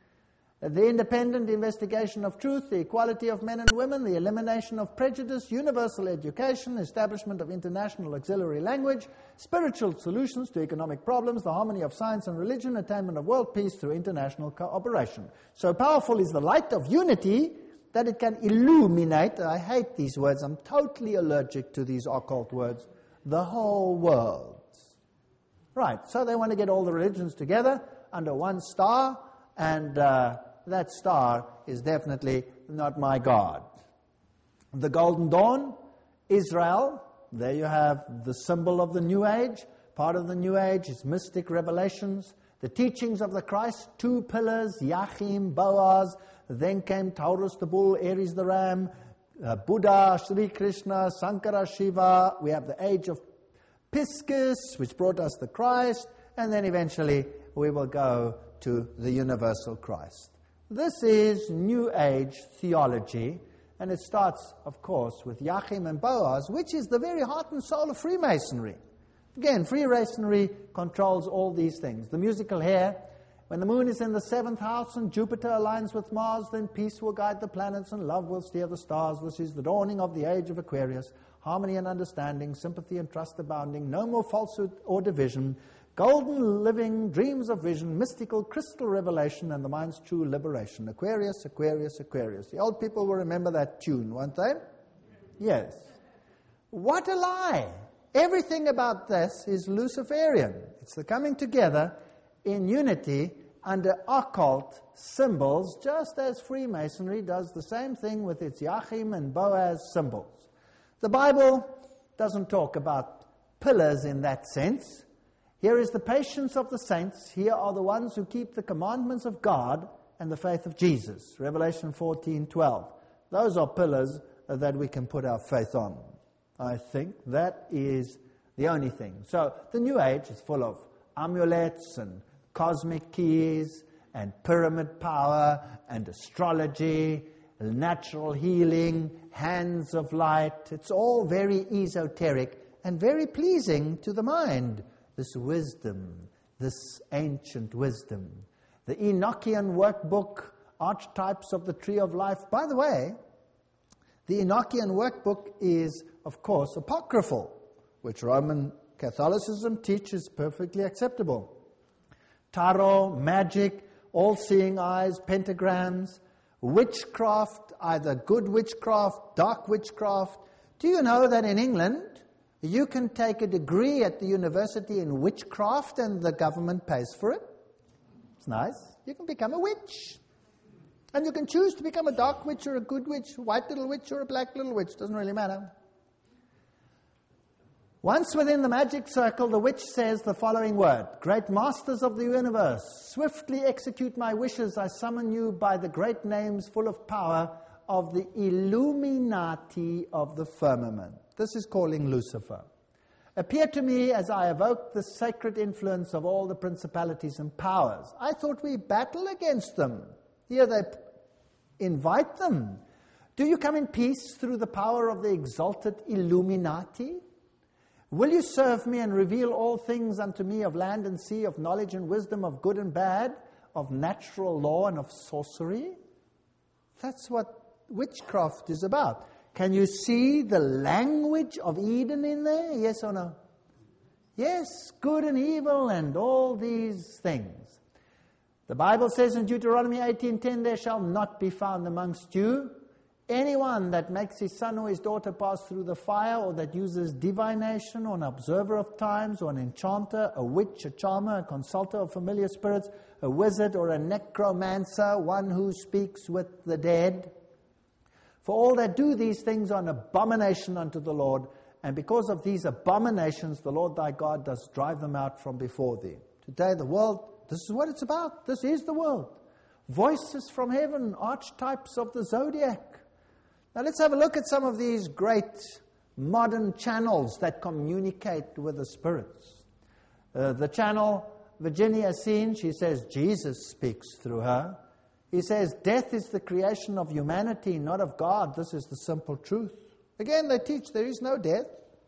The independent investigation of truth, the equality of men and women, the elimination of prejudice, universal education, establishment of international auxiliary language, spiritual solutions to economic problems, the harmony of science and religion, attainment of world peace through international cooperation. So powerful is the light of unity that it can illuminate, I hate these words, I'm totally allergic to these occult words, the whole world. Right, so they want to get all the religions together under one star, and that star is definitely not my God. The Golden Dawn, Israel, there you have the symbol of the New Age. Part of the New Age is mystic revelations. The teachings of the Christ, 2 pillars, Yachim, Boaz, then came Taurus the bull, Aries the ram, Buddha, Sri Krishna, Sankara, Shiva. We have the age of Piscis, which brought us the Christ, and then eventually we will go to the universal Christ. This is New Age theology, and it starts, of course, with Yachim and Boaz, which is the very heart and soul of Freemasonry. Again, Freemasonry controls all these things. The musical hair, when the moon is in the 7th house and Jupiter aligns with Mars, then peace will guide the planets and love will steer the stars. This is the dawning of the age of Aquarius. Harmony and understanding, sympathy and trust abounding, no more falsehood or division, golden living, dreams of vision, mystical crystal revelation, and the mind's true liberation. Aquarius, Aquarius, Aquarius. The old people will remember that tune, won't they? Yes. What a lie! Everything about this is Luciferian. It's the coming together in unity under occult symbols, just as Freemasonry does the same thing with its Yachim and Boaz symbols. The Bible doesn't talk about pillars in that sense. Here is the patience of the saints. Here are the ones who keep the commandments of God and the faith of Jesus. Revelation 14:12. Those are pillars that we can put our faith on. I think that is the only thing. So the New Age is full of amulets and cosmic keys and pyramid power and astrology, natural healing, hands of light. It's all very esoteric and very pleasing to the mind. This wisdom, this ancient wisdom. The Enochian workbook, archetypes of the tree of life. By the way, the Enochian workbook is, of course, apocryphal, which Roman Catholicism teaches perfectly acceptable. Tarot, magic, all-seeing eyes, pentagrams, witchcraft, either good witchcraft, dark witchcraft. Do you know that in England, you can take a degree at the university in witchcraft and the government pays for it? It's nice. You can become a witch. And you can choose to become a dark witch or a good witch, a white little witch or a black little witch. Doesn't really matter. Once within the magic circle, the witch says the following word: Great masters of the universe, swiftly execute my wishes. I summon you by the great names full of power of the Illuminati of the firmament. This is calling Lucifer. Appear to me as I evoke the sacred influence of all the principalities and powers. I thought we battle against them. Here they invite them. Do you come in peace through the power of the exalted Illuminati? Will you serve me and reveal all things unto me of land and sea, of knowledge and wisdom, of good and bad, of natural law and of sorcery? That's what witchcraft is about. Can you see the language of Eden in there? Yes or no? Yes, good and evil and all these things. The Bible says in Deuteronomy 18:10, there shall not be found amongst you anyone that makes his son or his daughter pass through the fire, or that uses divination, or an observer of times, or an enchanter, a witch, a charmer, a consulter of familiar spirits, a wizard or a necromancer, one who speaks with the dead. For all that do these things are an abomination unto the Lord, and because of these abominations the Lord thy God does drive them out from before thee. Today the world, this is what it's about. This is the world. Voices from heaven, archetypes of the zodiac. Now let's have a look at some of these great modern channels that communicate with the spirits. The channel Virginia Seen, she says Jesus speaks through her. He says death is the creation of humanity, not of God. This is the simple truth. Again, they teach there is no death.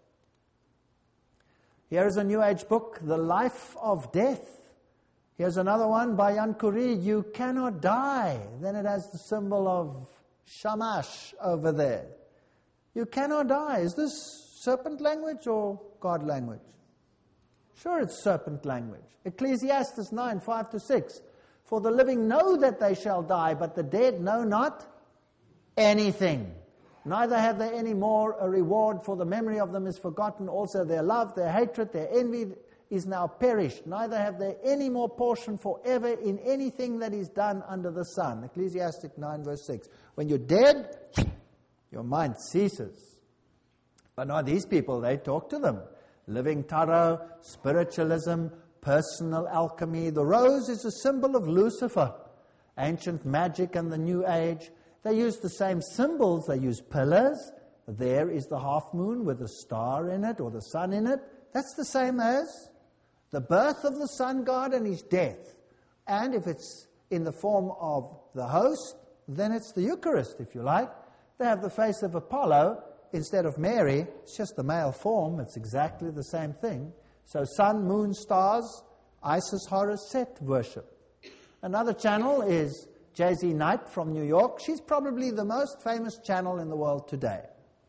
Here is a New Age book, The Life of Death. Here's another one by Jan Kuri, You Cannot Die. Then it has the symbol of Shamash over there. You cannot die. Is this serpent language or God language? Sure, it's serpent language. Ecclesiastes 9, 5-6. For the living know that they shall die, but the dead know not anything. Neither have they any more a reward, for the memory of them is forgotten. Also their love, their hatred, their envy is now perished. Neither have they any more portion forever in anything that is done under the sun. Ecclesiastes 9, verse 6. When you're dead, your mind ceases. But now these people, they talk to them. Living tarot, spiritualism, personal alchemy. The rose is a symbol of Lucifer. Ancient magic and the New Age. They use the same symbols. They use pillars. There is the half moon with a star in it or the sun in it. That's the same as the birth of the sun god and his death. And if it's in the form of the host, then it's the Eucharist, if you like. They have the face of Apollo instead of Mary. It's just the male form. It's exactly the same thing. So sun, moon, stars, Isis, Horus, Set worship. Another channel is J.Z. Knight from New York. She's probably the most famous channel in the world today.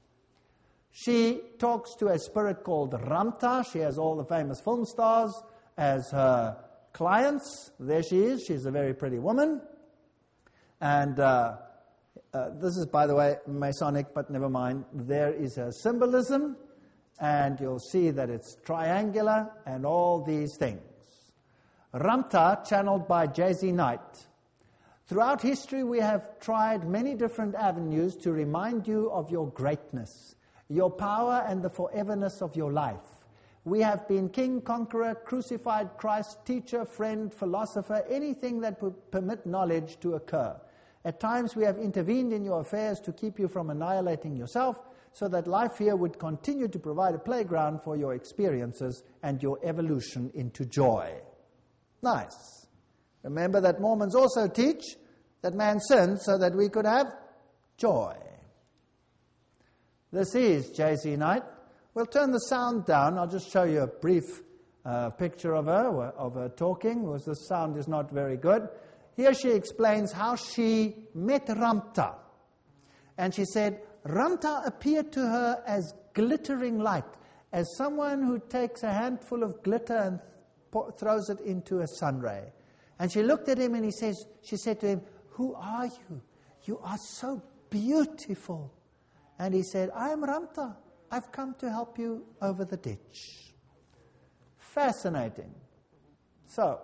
She talks to a spirit called Ramta. She has all the famous film stars as her clients. There she is. She's a very pretty woman. And this is, by the way, Masonic, but never mind. There is a symbolism, and you'll see that it's triangular and all these things. Ramta, channeled by J.Z. Knight. Throughout history, we have tried many different avenues to remind you of your greatness, your power, and the foreverness of your life. We have been king, conqueror, crucified Christ, teacher, friend, philosopher, anything that would permit knowledge to occur. At times we have intervened in your affairs to keep you from annihilating yourself, so that life here would continue to provide a playground for your experiences and your evolution into joy. Nice. Remember that Mormons also teach that man sinned so that we could have joy. This is J.Z. Knight. We'll turn the sound down. I'll just show you a brief picture of her talking, because the sound is not very good. Here she explains how she met Ramta. And she said, Ramta appeared to her as glittering light, as someone who takes a handful of glitter and throws it into a sun ray. And she looked at him and she said to him, who are you? You are so beautiful. And he said, I am Ramta. I've come to help you over the ditch. Fascinating. So,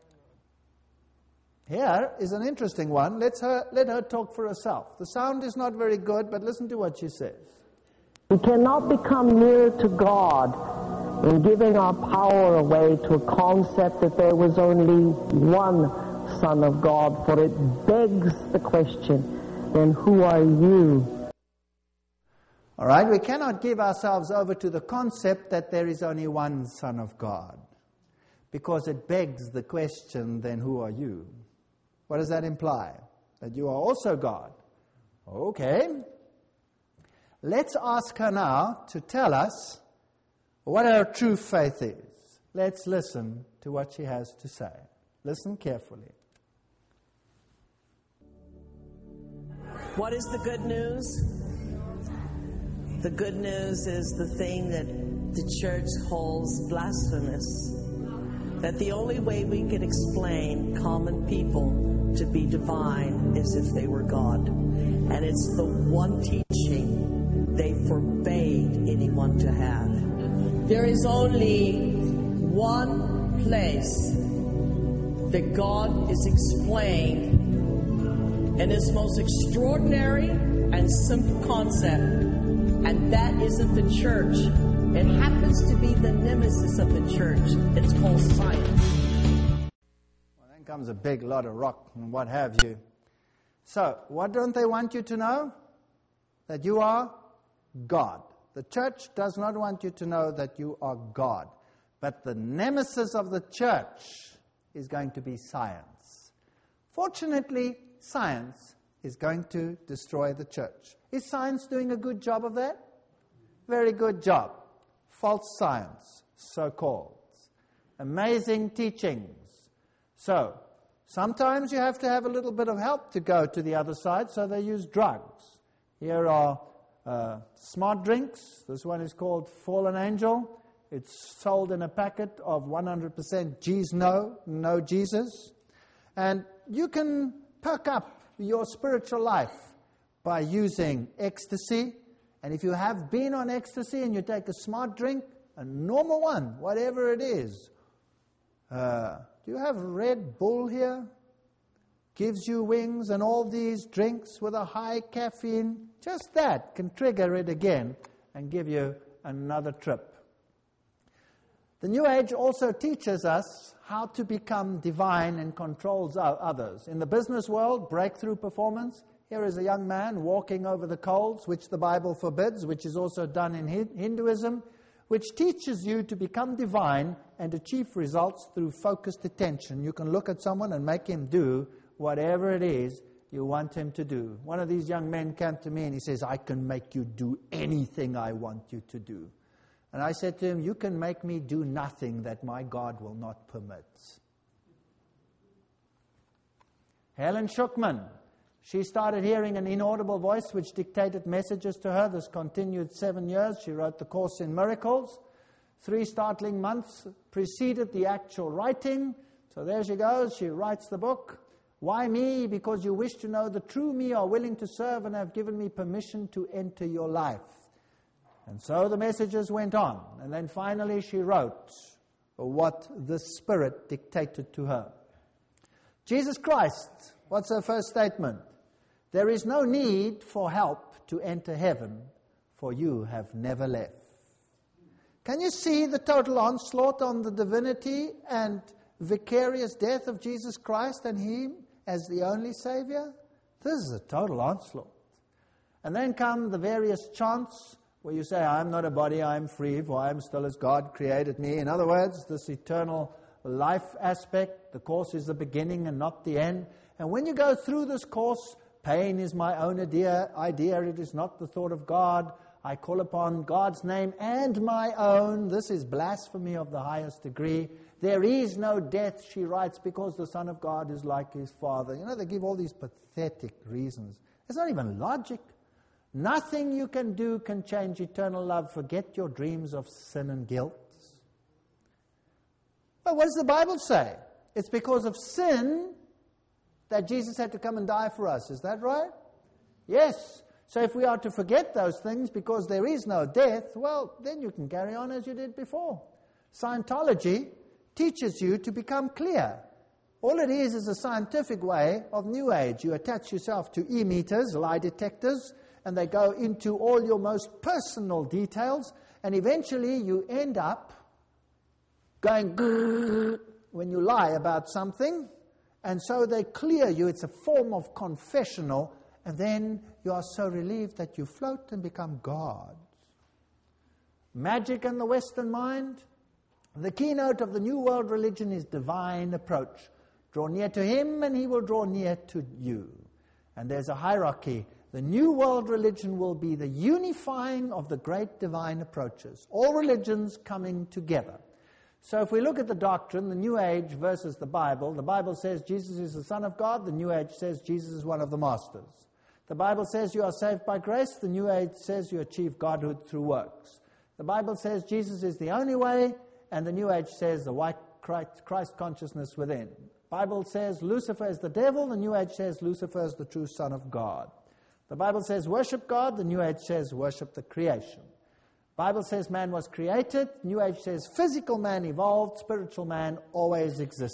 here is an interesting one. Let her talk for herself. The sound is not very good, but listen to what she says. We cannot become near to God in giving our power away to a concept that there was only one Son of God, for it begs the question, then who are you? All right, we cannot give ourselves over to the concept that there is only one Son of God, because it begs the question, then who are you? What does that imply? That you are also God. Okay. Let's ask her now to tell us what her true faith is. Let's listen to what she has to say. Listen carefully. What is the good news? The good news is the thing that the church holds blasphemous. That the only way we can explain common people to be divine is if they were God. And it's the one teaching they forbade anyone to have. There is only one place that God is explained in His most extraordinary and simple concept, and that isn't the church. It happens to be the nemesis of the church. It's called science. Well, then comes a big lot of rock and what have you. So, what don't they want you to know? That you are God. The church does not want you to know that you are God. But the nemesis of the church is going to be science. Fortunately, science is going to destroy the church. Is science doing a good job of that? Very good job. False science, so-called. Amazing teachings. So, sometimes you have to have a little bit of help to go to the other side, so they use drugs. Here are smart drinks. This one is called Fallen Angel. It's sold in a packet of 100% no Jesus. And you can perk up your spiritual life by using ecstasy. And if you have been on ecstasy and you take a smart drink, a normal one, whatever it is. Do you have Red Bull here? Gives you wings, and all these drinks with a high caffeine. Just that can trigger it again and give you another trip. The New Age also teaches us how to become divine and controls others. In the business world, breakthrough performance. Here is a young man walking over the coals, which the Bible forbids, which is also done in Hinduism, which teaches you to become divine and achieve results through focused attention. You can look at someone and make him do whatever it is you want him to do. One of these young men came to me and he says, I can make you do anything I want you to do. And I said to him, you can make me do nothing that my God will not permit. Helen Schuckman, she started hearing an inaudible voice which dictated messages to her. This continued 7 years. She wrote the Course in Miracles. 3 startling months preceded the actual writing. So there she goes. She writes the book. Why me? Because you wish to know the true me, are willing to serve, and have given me permission to enter your life. And so the messages went on. And then finally she wrote what the Spirit dictated to her. Jesus Christ, what's her first statement? There is no need for help to enter heaven, for you have never left. Can you see the total onslaught on the divinity and vicarious death of Jesus Christ and Him as the only Savior? This is a total onslaught. And then come the various chants where you say, I am not a body, I am free, for I am still as God created me. In other words, this eternal life aspect, the course is the beginning and not the end. And when you go through this course, pain is my own idea, it is not the thought of God. I call upon God's name and my own. This is blasphemy of the highest degree. There is no death, she writes, because the Son of God is like His Father. You know, they give all these pathetic reasons. It's not even logic. Nothing you can do can change eternal love. Forget your dreams of sin and guilt. But what does the Bible say? It's because of sin that Jesus had to come and die for us. Is that right? Yes. So if we are to forget those things because there is no death, well, then you can carry on as you did before. Scientology teaches you to become clear. All it is a scientific way of New Age. You attach yourself to e-meters, lie detectors, and they go into all your most personal details, and eventually you end up going when you lie about something, and so they clear you. It's a form of confessional, and then you are so relieved that you float and become God. Magic and the Western mind. The keynote of the New World religion is divine approach. Draw near to Him and He will draw near to you. And there's a hierarchy. The New World religion will be the unifying of the great divine approaches. All religions coming together. So if we look at the doctrine, the New Age versus the Bible says Jesus is the Son of God. The New Age says Jesus is one of the masters. The Bible says you are saved by grace. The New Age says you achieve godhood through works. The Bible says Jesus is the only way, and the New Age says the white Christ consciousness within. The Bible says Lucifer is the devil. The New Age says Lucifer is the true Son of God. The Bible says worship God. The New Age says worship the creation. The Bible says man was created. New Age says physical man evolved. Spiritual man always existed.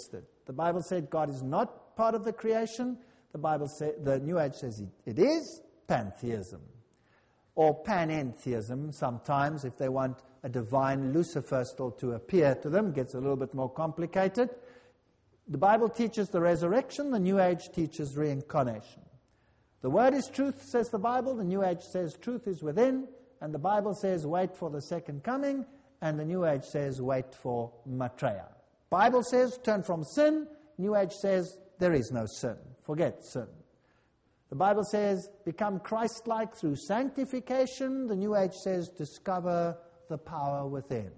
The Bible said God is not part of the creation. The New Age says it is pantheism. Or panentheism sometimes, if they want a divine Lucifer still to appear to them. Gets a little bit more complicated. The Bible teaches the resurrection. The New Age teaches reincarnation. The word is truth, says the Bible. The New Age says truth is within. And the Bible says wait for the second coming. And the New Age says wait for Maitreya. Bible says turn from sin. New Age says there is no sin. Forget sin. The Bible says become Christ-like through sanctification. The New Age says discover the power within.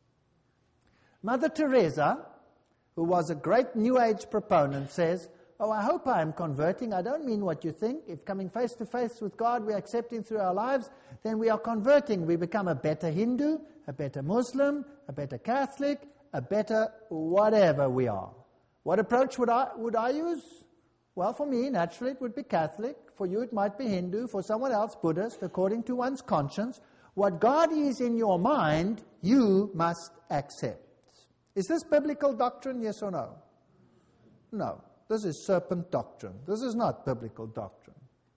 Mother Teresa, who was a great New Age proponent, says, oh, I hope I am converting. I don't mean what you think. If coming face to face with God, we accept Him through our lives, then we are converting. We become a better Hindu, a better Muslim, a better Catholic, a better whatever we are. What approach would I use? Well, for me, naturally, it would be Catholic. For you, it might be Hindu. For someone else, Buddhist, according to one's conscience. What God is in your mind, you must accept. Is this biblical doctrine, yes or no? No. This is serpent doctrine. This is not biblical doctrine.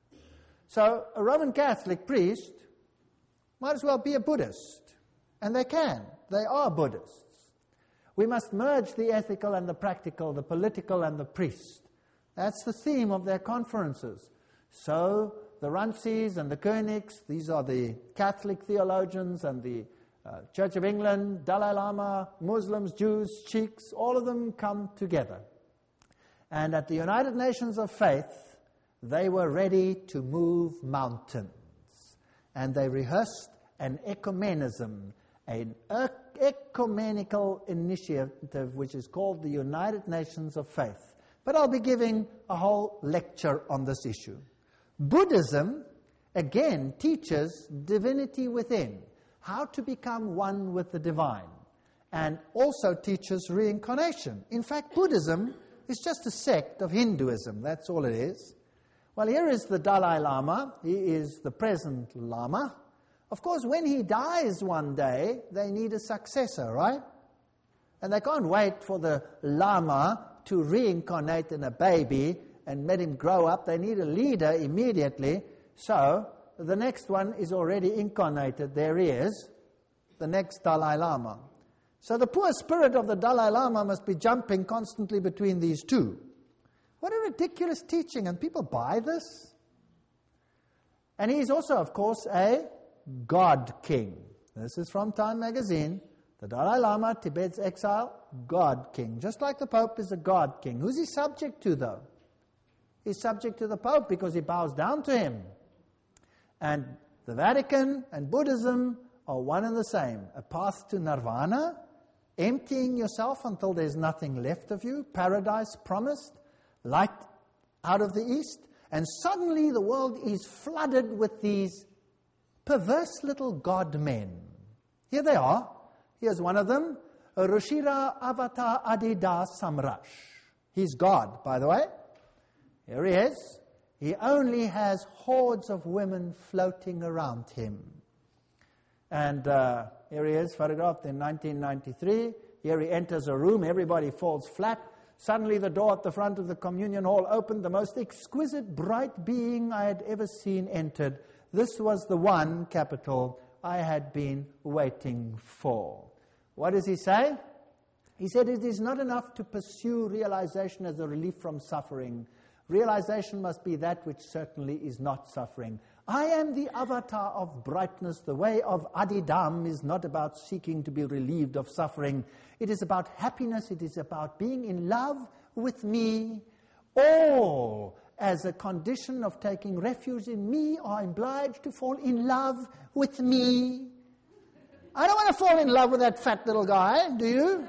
So, a Roman Catholic priest might as well be a Buddhist. And they can. They are Buddhists. We must merge the ethical and the practical, the political and the priest. That's the theme of their conferences. So, the Rancis and the Koenigs, these are the Catholic theologians, and the Church of England, Dalai Lama, Muslims, Jews, Sikhs, all of them come together. And at the United Nations of Faith, they were ready to move mountains. And they rehearsed an ecumenism, an ecumenical initiative which is called the United Nations of Faith. But I'll be giving a whole lecture on this issue. Buddhism, again, teaches divinity within, how to become one with the divine, and also teaches reincarnation. In fact, Buddhism is just a sect of Hinduism. That's all it is. Well, here is the Dalai Lama. He is the present Lama. Of course, when he dies one day, they need a successor, right? And they can't wait for the Lama to reincarnate in a baby and let him grow up. They need a leader immediately. So, the next one is already incarnated. There he is, the next Dalai Lama. So the poor spirit of the Dalai Lama must be jumping constantly between these two. What a ridiculous teaching, and people buy this. And he's also, of course, a God King. This is from Time magazine. The Dalai Lama, Tibet's exile, God King. Just like the Pope is a God King. Who's he subject to, though? He's subject to the Pope because he bows down to him. And the Vatican and Buddhism are one and the same. A path to nirvana, emptying yourself until there's nothing left of you, paradise promised, light out of the east, and suddenly the world is flooded with these perverse little god men. Here they are. Here's one of them, Rushira Avatar Adida Samrash. He's God, by the way. Here he is. He only has hordes of women floating around him. And here he is, photographed in 1993. Here he enters a room, everybody falls flat. Suddenly the door at the front of the communion hall opened. The most exquisite, bright being I had ever seen entered. This was the one, capital, I had been waiting for. What does he say? He said, it is not enough to pursue realization as a relief from suffering. Realization must be that which certainly is not suffering. I am the avatar of brightness. The way of Adidam is not about seeking to be relieved of suffering. It is about happiness. It is about being in love with me. All, as a condition of taking refuge in me, are obliged to fall in love with me. I don't want to fall in love with that fat little guy, do you?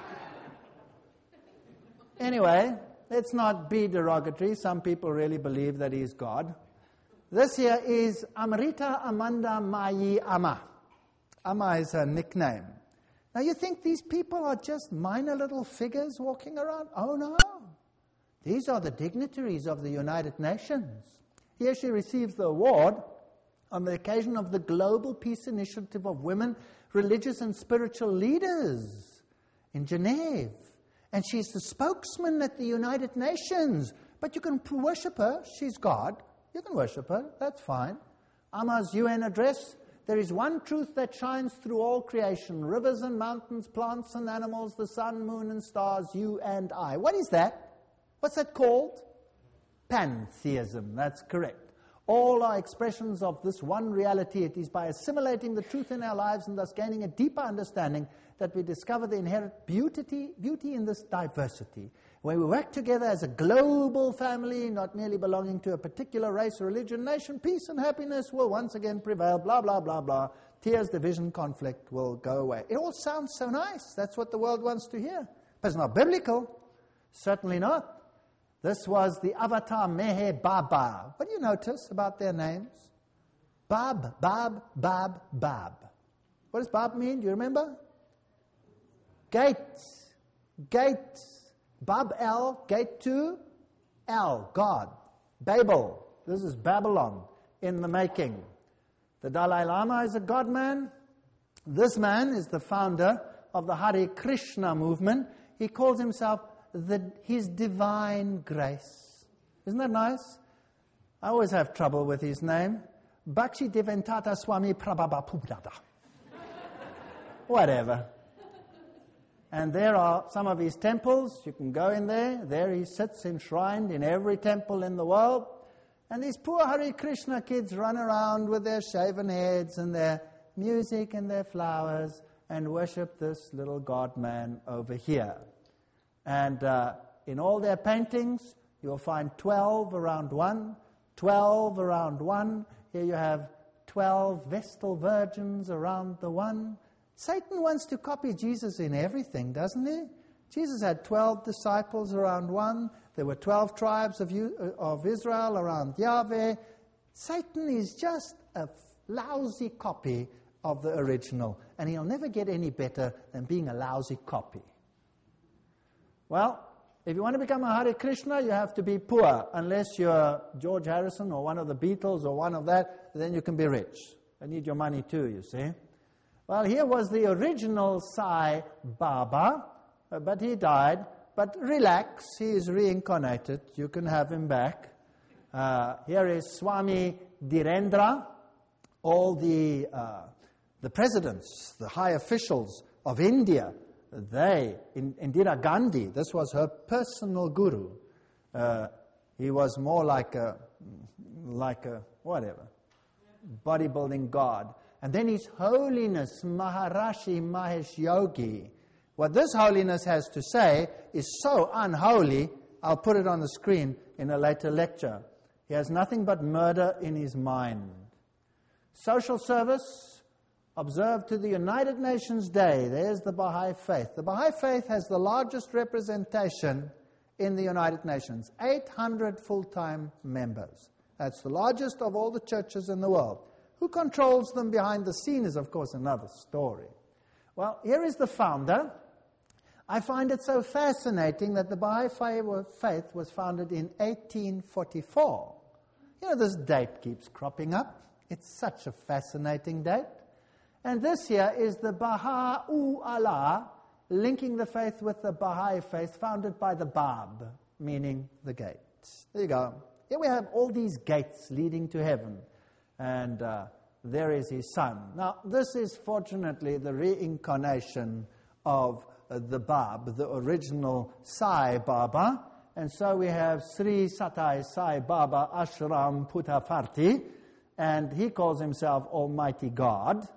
Anyway, let's not be derogatory. Some people really believe that he is God. This here is Amrita Amanda Mayi Amma. Amma is her nickname. Now you think these people are just minor little figures walking around? Oh no. These are the dignitaries of the United Nations. Here she receives the award on the occasion of the Global Peace Initiative of Women, Religious and Spiritual Leaders in Geneva. And she's the spokesman at the United Nations. But you can worship her. She's God. You can worship her. That's fine. Amma's UN address. There is one truth that shines through all creation. Rivers and mountains, plants and animals, the sun, moon and stars, you and I. What is that? What's that called? Pantheism. That's correct. All are expressions of this one reality. It is by assimilating the truth in our lives and thus gaining a deeper understanding that we discover the inherent beauty in this diversity. When we work together as a global family, not merely belonging to a particular race, religion, nation, peace and happiness will once again prevail, blah, blah, blah, blah. Tears, division, conflict will go away. It all sounds so nice. That's what the world wants to hear. But it's not biblical. Certainly not. This was the avatar Meher Baba. What do you notice about their names? Bab, Bab, Bab, Bab. What does Bab mean? Do you remember? Gate. Gate. Bab El, gate to El, God. Babel. This is Babylon in the making. The Dalai Lama is a God man. This man is the founder of the Hare Krishna movement. He calls himself His Divine Grace. Isn't that nice? I always have trouble with his name. Bhakti Devantata Swami Prabhabhapudada. Whatever. And there are some of his temples. You can go in there. There he sits enshrined in every temple in the world. And these poor Hare Krishna kids run around with their shaven heads and their music and their flowers and worship this little God man over here. And in all their paintings, you'll find 12 around one, 12 around one. Here you have 12 Vestal Virgins around the one. Satan wants to copy Jesus in everything, doesn't he? Jesus had 12 disciples around one. There were 12 tribes of Israel around Yahweh. Satan is just a lousy copy of the original, and he'll never get any better than being a lousy copy. Well, if you want to become a Hare Krishna, you have to be poor. Unless you're George Harrison or one of the Beatles or one of that, then you can be rich. I need your money too, you see. Well, here was the original Sai Baba, but he died. But relax, he is reincarnated. You can have him back. Here is Swami Dhirendra. All the presidents, the high officials of India, Indira Gandhi, this was her personal guru. He was more like a whatever, bodybuilding god. And then His Holiness Maharishi Mahesh Yogi. What this holiness has to say is so unholy, I'll put it on the screen in a later lecture. He has nothing but murder in his mind. Social service observed to the United Nations Day. There's the Baha'i Faith. The Baha'i Faith has the largest representation in the United Nations, 800 full-time members. That's the largest of all the churches in the world. Who controls them behind the scene is, of course, another story. Well, here is the founder. I find it so fascinating that the Baha'i Faith was founded in 1844. You know, this date keeps cropping up. It's such a fascinating date. And this here is the Baha'u'llah, linking the faith with the Baha'i faith, founded by the Bab, meaning the gates. There you go. Here we have all these gates leading to heaven. And there is his son. Now, this is fortunately the reincarnation of the Bab, the original Sai Baba. And so we have Sri Satai Sai Baba Ashram Puttaparthi, and he calls himself Almighty God.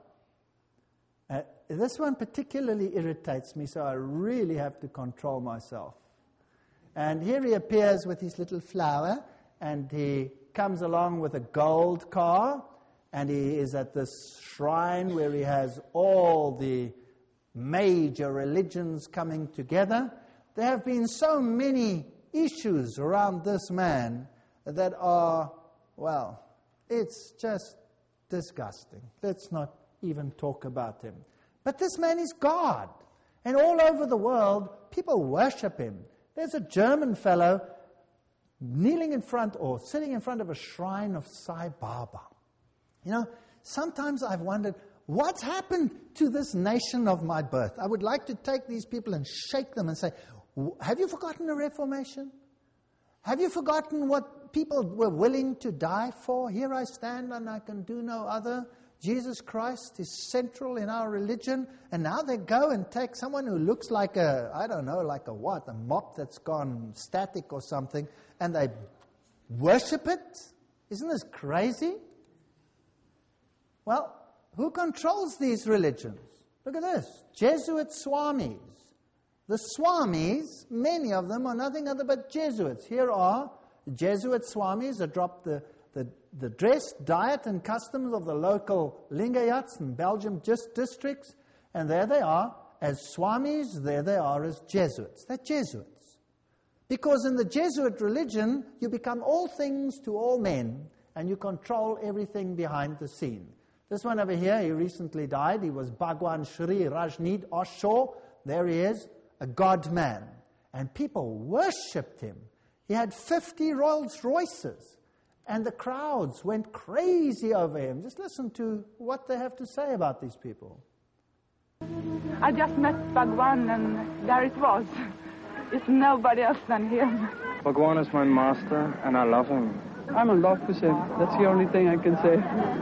This one particularly irritates me, so I really have to control myself. And here he appears with his little flower, and he comes along with a gold car, and he is at this shrine where he has all the major religions coming together. There have been so many issues around this man that are, well, it's just disgusting. Let's not even talk about him. But this man is God. And all over the world, people worship him. There's a German fellow kneeling in front or sitting in front of a shrine of Sai Baba. You know, sometimes I've wondered, what's happened to this nation of my birth? I would like to take these people and shake them and say, Have you forgotten the Reformation? Have you forgotten what people were willing to die for? Here I stand and I can do no other. Jesus Christ is central in our religion. And now they go and take someone who looks like a mop that's gone static or something, and they worship it? Isn't this crazy? Well, who controls these religions? Look at this. Jesuit Swamis. The Swamis, many of them are nothing other but Jesuits. Here are Jesuit Swamis that dropped the dress, diet, and customs of the local Lingayats and Belgium districts, and there they are as Swamis, there they are as Jesuits. They're Jesuits. Because in the Jesuit religion, you become all things to all men, and you control everything behind the scene. This one over here, he recently died. He was Bhagwan Sri Rajneet Osho. There he is, a God man. And people worshipped him. He had 50 Rolls Royces. And the crowds went crazy over him. Just listen to what they have to say about these people. I just met Bhagwan, and there it was. It's nobody else than him. Bhagwan is my master, and I love him. I'm in love with him. That's the only thing I can say.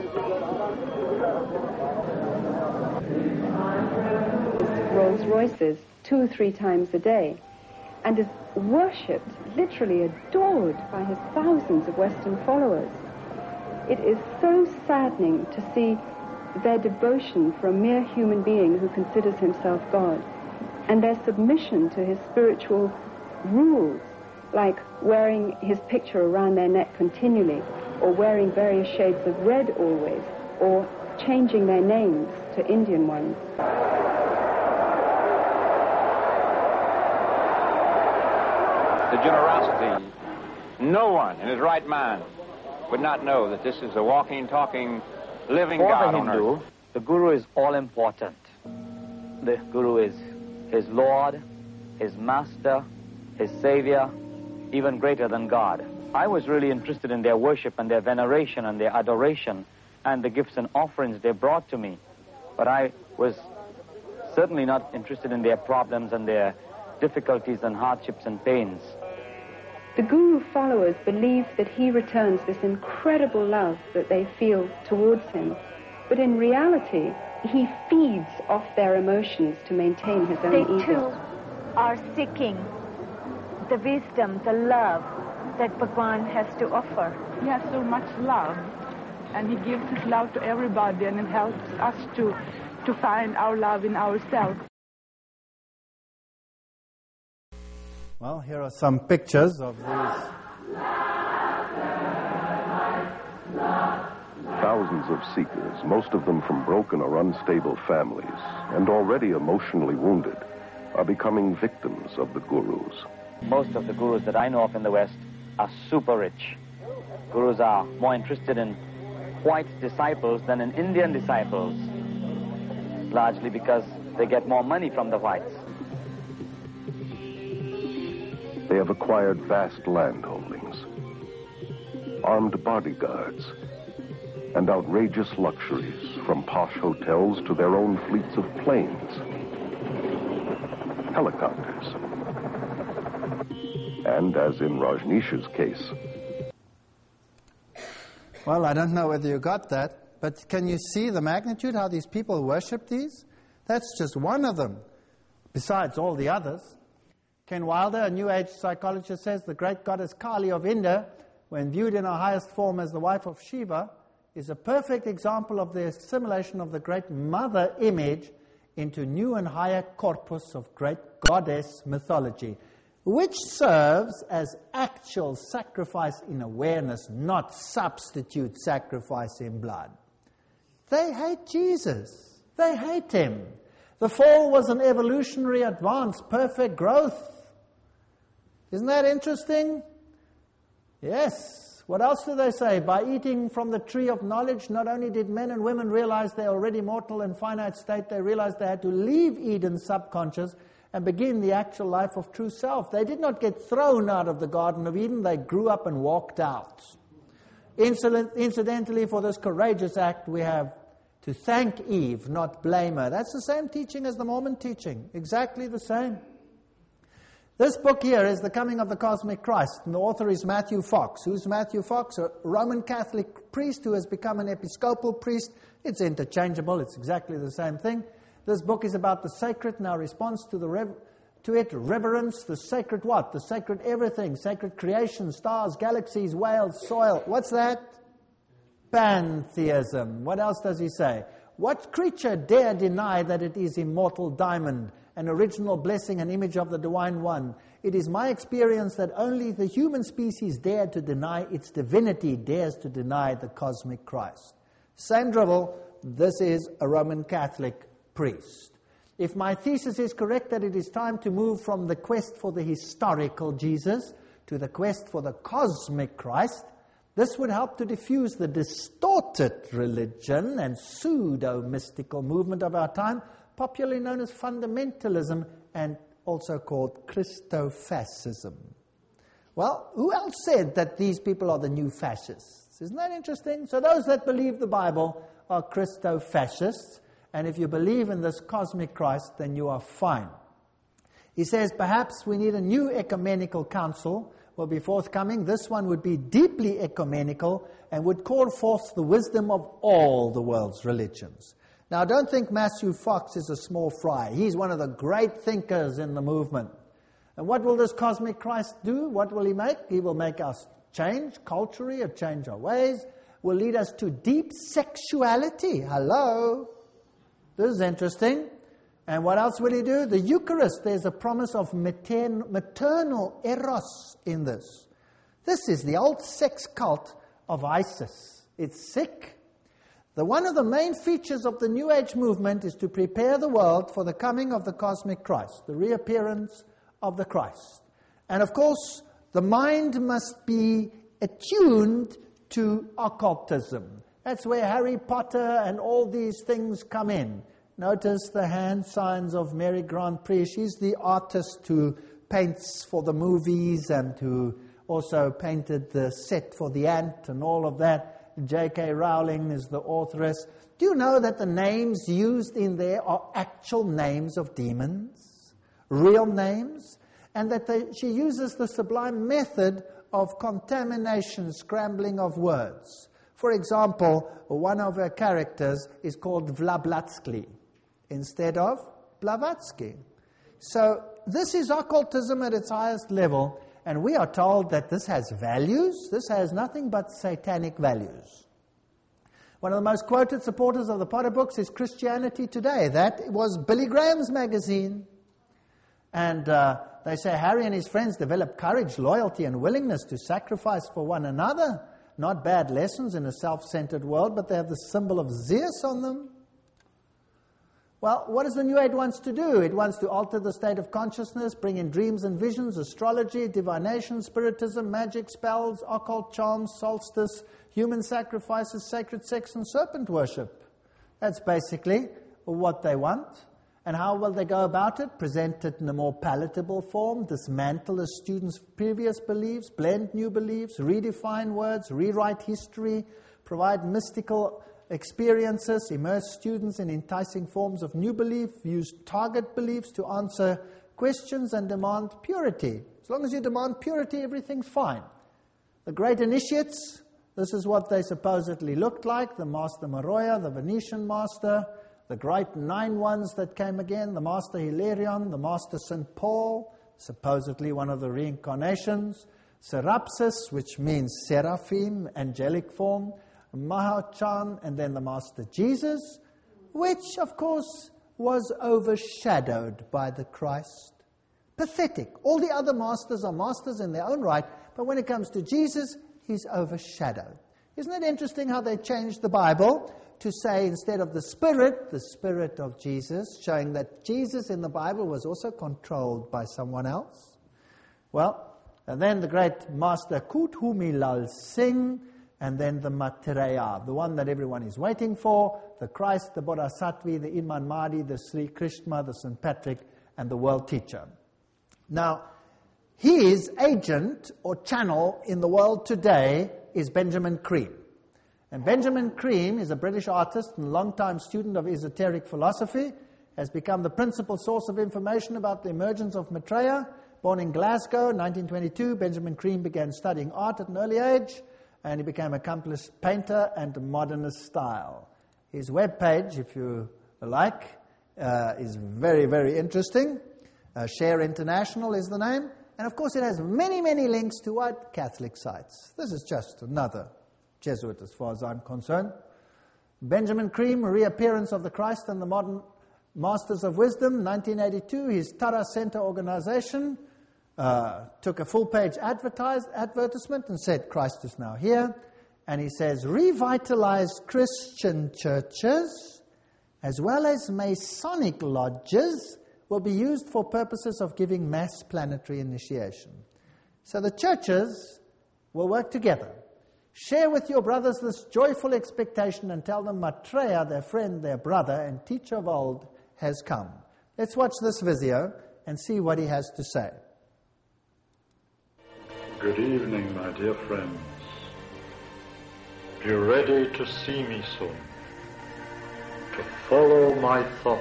Rolls Royces 2 or 3 times a day, and is worshipped, literally adored by his thousands of Western followers. It is so saddening to see their devotion for a mere human being who considers himself God, and their submission to his spiritual rules, like wearing his picture around their neck continually, or wearing various shades of red always, or changing their names to Indian ones. The generosity. No one in his right mind would not know that this is a walking, talking, living God on earth. For the Hindu, the Guru is all important. The Guru is his Lord, his Master, his Savior, even greater than God. I was really interested in their worship and their veneration and their adoration and the gifts and offerings they brought to me. But I was certainly not interested in their problems and their difficulties and hardships and pains. The Guru followers believe that he returns this incredible love that they feel towards him, but in reality, he feeds off their emotions to maintain his own ego. They too are seeking the wisdom, the love that Bhagwan has to offer. He has so much love, and he gives his love to everybody, and it helps us to find our love in ourselves. Well, here are some pictures of these. Thousands of seekers, most of them from broken or unstable families, and already emotionally wounded, are becoming victims of the gurus. Most of the gurus that I know of in the West are super rich. Gurus are more interested in white disciples than in Indian disciples, largely because they get more money from the whites. They have acquired vast land holdings, armed bodyguards, and outrageous luxuries, from posh hotels to their own fleets of planes, helicopters, and, as in Rajneesh's case... Well, I don't know whether you got that, but can you see the magnitude, how these people worship these? That's just one of them, besides all the others. Ken Wilder, a New Age psychologist, says the great goddess Kali of India, when viewed in her highest form as the wife of Shiva, is a perfect example of the assimilation of the great mother image into new and higher corpus of great goddess mythology, which serves as actual sacrifice in awareness, not substitute sacrifice in blood. They hate Jesus. They hate him. The fall was an evolutionary advance, perfect growth. Isn't that interesting? Yes. What else do they say? By eating from the tree of knowledge, not only did men and women realize they are already mortal and finite state, they realized they had to leave Eden's subconscious and begin the actual life of true self. They did not get thrown out of the Garden of Eden, they grew up and walked out. Incidentally, for this courageous act, we have to thank Eve, not blame her. That's the same teaching as the Mormon teaching, exactly the same. This book here is The Coming of the Cosmic Christ, and the author is Matthew Fox. Who's Matthew Fox? A Roman Catholic priest who has become an Episcopal priest. It's interchangeable. It's exactly the same thing. This book is about the sacred and our response to it, reverence, the sacred what? The sacred everything, sacred creation, stars, galaxies, whales, soil. What's that? Pantheism. What else does he say? What creature dare deny that it is immortal diamond, an original blessing, an image of the Divine One? It is my experience that only the human species dare to deny its divinity, dares to deny the cosmic Christ. Same drivel, this is a Roman Catholic priest. If my thesis is correct that it is time to move from the quest for the historical Jesus to the quest for the cosmic Christ, this would help to diffuse the distorted religion and pseudo-mystical movement of our time, popularly known as fundamentalism and also called Christofascism. Well, who else said that these people are the new fascists? Isn't that interesting? So those that believe the Bible are Christofascists, and if you believe in this cosmic Christ, then you are fine. He says, perhaps we need a new ecumenical council will be forthcoming. This one would be deeply ecumenical and would call forth the wisdom of all the world's religions. Now, don't think Matthew Fox is a small fry. He's one of the great thinkers in the movement. And what will this cosmic Christ do? What will he make? He will make us change culturally, or change our ways, will lead us to deep sexuality. Hello? This is interesting. And what else will he do? The Eucharist, there's a promise of maternal eros in this. This is the old sex cult of ISIS. It's sick. One of the main features of the New Age movement is to prepare the world for the coming of the cosmic Christ, the reappearance of the Christ. And of course, the mind must be attuned to occultism. That's where Harry Potter and all these things come in. Notice the hand signs of Mary Grand Prix. She's the artist who paints for the movies and who also painted the set for The Ant and all of that. J.K. Rowling is the authoress. Do you know that the names used in there are actual names of demons? Real names? And that she uses the sublime method of contamination, scrambling of words. For example, one of her characters is called Blavatsky instead of Blavatsky. So this is occultism at its highest level, and we are told that this has values. This has nothing but satanic values. One of the most quoted supporters of the Potter books is Christianity Today. That was Billy Graham's magazine. And they say Harry and his friends develop courage, loyalty, and willingness to sacrifice for one another. Not bad lessons in a self-centered world, but they have the symbol of Zeus on them. Well, what does the New Age wants to do? It wants to alter the state of consciousness, bring in dreams and visions, astrology, divination, spiritism, magic, spells, occult charms, solstice, human sacrifices, sacred sex, and serpent worship. That's basically what they want. And how will they go about it? Present it in a more palatable form, dismantle a student's previous beliefs, blend new beliefs, redefine words, rewrite history, provide mystical experiences, immerse students in enticing forms of new belief, use target beliefs to answer questions and demand purity. As long as you demand purity, everything's fine. The great initiates, this is what they supposedly looked like, the Master Maroya, the Venetian Master, the great 9 ones that came again, the Master Hilarion, the Master St. Paul, supposedly one of the reincarnations, Serapis, which means seraphim, angelic form, Mahachan, and then the Master Jesus, which, of course, was overshadowed by the Christ. Pathetic. All the other masters are masters in their own right, but when it comes to Jesus, he's overshadowed. Isn't it interesting how they changed the Bible to say, instead of the Spirit of Jesus, showing that Jesus in the Bible was also controlled by someone else? Well, and then the great Master Kuthumilal Singh, and then the Maitreya, the one that everyone is waiting for, the Christ, the Bodhisattva, the Imam Mahdi, the Sri Krishna, the St. Patrick, and the world teacher. Now, his agent or channel in the world today is Benjamin Creme. And Benjamin Creme is a British artist and long-time student of esoteric philosophy, has become the principal source of information about the emergence of Maitreya, born in Glasgow, 1922. Benjamin Creme began studying art at an early age, and he became an accomplished painter and modernist style. His webpage, if you like, is very, very interesting. Share International is the name. And of course it has many, many links to what? Catholic sites. This is just another Jesuit as far as I'm concerned. Benjamin Creme, Reappearance of the Christ and the Modern Masters of Wisdom, 1982. His Tara Center organization took a full-page advertisement and said, Christ is now here. And he says, revitalized Christian churches as well as Masonic lodges will be used for purposes of giving mass planetary initiation. So the churches will work together. Share with your brothers this joyful expectation and tell them Maitreya, their friend, their brother, and teacher of old, has come. Let's watch this video and see what he has to say. Good evening, my dear friends. Be ready to see me soon, to follow my thoughts.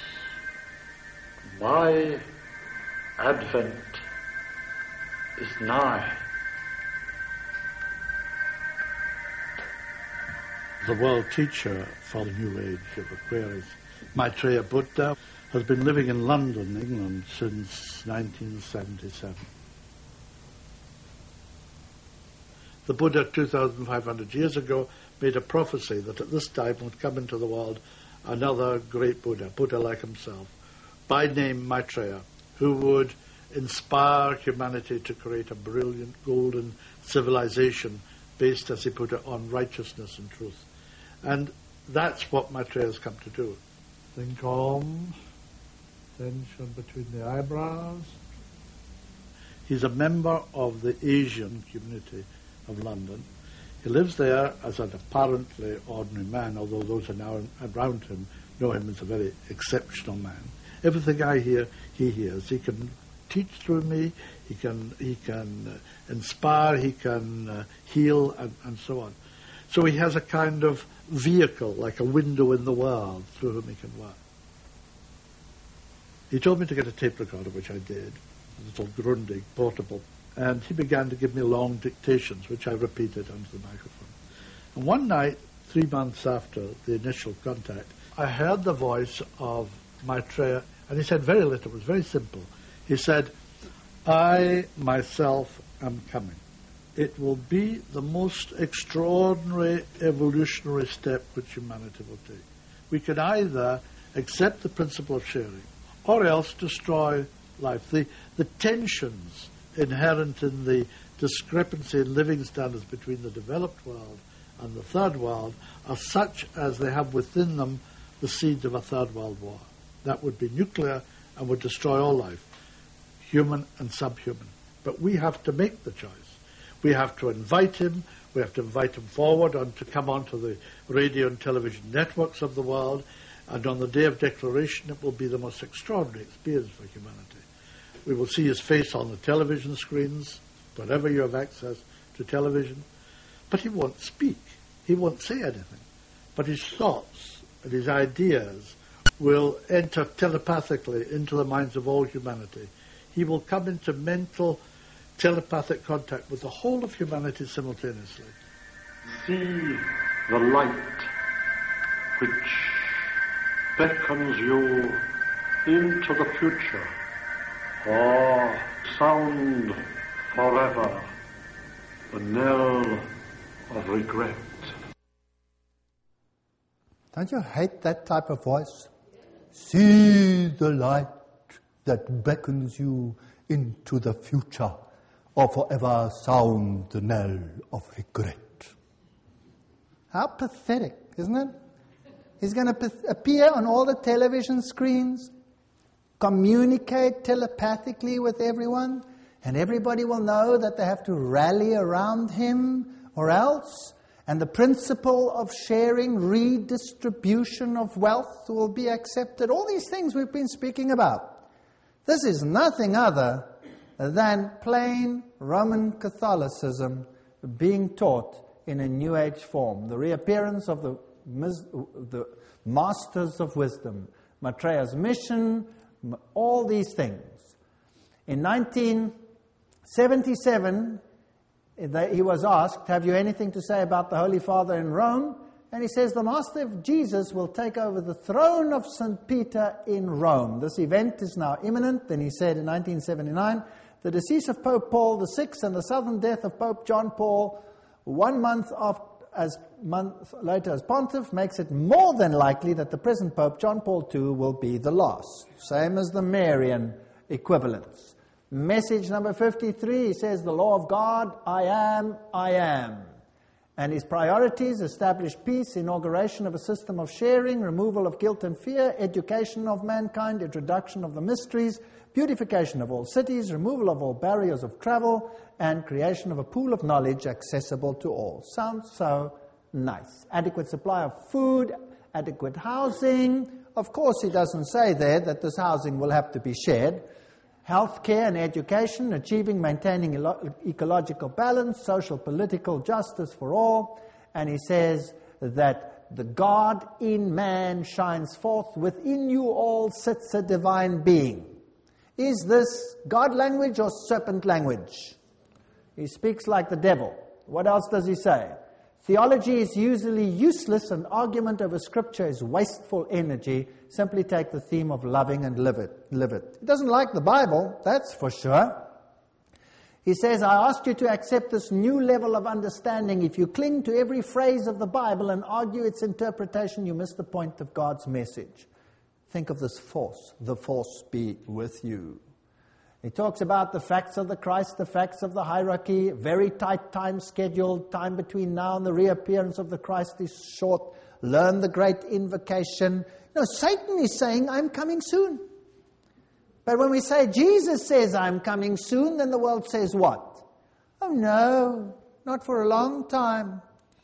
My advent is nigh. The world teacher for the new age of Aquarius, Maitreya Buddha, has been living in London, England, since 1977. The Buddha, 2,500 years ago, made a prophecy that at this time would come into the world another great Buddha, Buddha like himself, by name Maitreya, who would inspire humanity to create a brilliant golden civilization based, as he put it, on righteousness and truth. And that's what Maitreya has come to do. Think calm, tension between the eyebrows. He's a member of the Asian community of London. He lives there as an apparently ordinary man, although those who are now around him know him as a very exceptional man. Everything I hear, he hears. He can teach through me, he can inspire, he can heal, and so on. So he has a kind of vehicle, like a window in the world, through whom he can work. He told me to get a tape recorder, which I did, a little Grundig portable, and he began to give me long dictations, which I repeated onto the microphone. And one night, 3 months after the initial contact, I heard the voice of Maitreya, and he said very little, it was very simple. He said, I myself am coming. It will be the most extraordinary evolutionary step which humanity will take. We can either accept the principle of sharing or else destroy life. The tensions inherent in the discrepancy in living standards between the developed world and the third world are such as they have within them the seeds of a third world war. That would be nuclear and would destroy all life, human and subhuman. But we have to make the choice. We have to invite him. We have to invite him forward to come onto the radio and television networks of the world. And on the day of declaration, it will be the most extraordinary experience for humanity. We will see his face on the television screens, wherever you have access to television. But he won't speak. He won't say anything. But his thoughts and his ideas will enter telepathically into the minds of all humanity. He will come into mental telepathic contact with the whole of humanity simultaneously. See the light which beckons you into the future. Oh, sound forever the knell of regret. Don't you hate that type of voice? See the light that beckons you into the future, or forever sound the knell of regret. How pathetic, isn't it? He's going to appear on all the television screens, communicate telepathically with everyone, and everybody will know that they have to rally around him or else. And the principle of sharing, redistribution of wealth will be accepted. All these things we've been speaking about. This is nothing other than plain Roman Catholicism being taught in a New Age form. The reappearance of the Masters of Wisdom, Maitreya's mission, all these things. In 1977, he was asked, have you anything to say about the Holy Father in Rome? And he says, the Master of Jesus will take over the throne of St. Peter in Rome. This event is now imminent. Then he said in 1979, the decease of Pope Paul VI and the sudden death of Pope John Paul 1 month later as pontiff makes it more than likely that the present Pope John Paul II will be the last. Same as the Marian equivalents. Message number 53, he says, the law of God, I am, I am. And his priorities: establish peace, inauguration of a system of sharing, removal of guilt and fear, education of mankind, introduction of the mysteries, beautification of all cities, removal of all barriers of travel, and creation of a pool of knowledge accessible to all. Sounds so nice. Adequate supply of food, adequate housing. Of course, he doesn't say there that this housing will have to be shared. Health care and education, achieving, maintaining ecological balance, social, political justice for all. And he says that the God in man shines forth. Within you all sits a divine being. Is this God language or serpent language? He speaks like the devil. What else does he say? Theology is usually useless and argument over Scripture is wasteful energy. Simply take the theme of loving and live it. He doesn't like the Bible, that's for sure. He says, I asked you to accept this new level of understanding. If you cling to every phrase of the Bible and argue its interpretation, you miss the point of God's message. Think of this force. The force be with you. He talks about the facts of the Christ, the facts of the hierarchy, very tight time schedule. Time between now and the reappearance of the Christ is short. Learn the great invocation. No, Satan is saying, I'm coming soon. But when we say Jesus says, I'm coming soon, then the world says what? Oh no, not for a long time.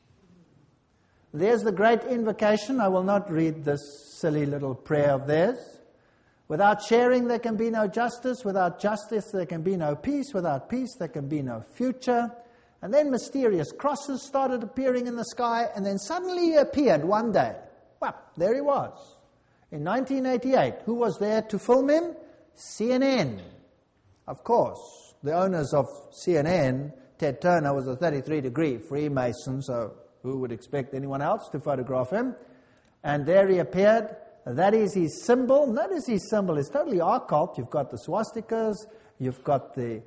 There's the great invocation. I will not read this silly little prayer of theirs. Without sharing, there can be no justice. Without justice, there can be no peace. Without peace, there can be no future. And then mysterious crosses started appearing in the sky, and then suddenly he appeared one day. Well, there he was. In 1988, who was there to film him? CNN. Of course, the owners of CNN, Ted Turner was a 33-degree Freemason, so who would expect anyone else to photograph him? And there he appeared. That is his symbol. Notice his symbol is totally occult. You've got the swastikas, you've got the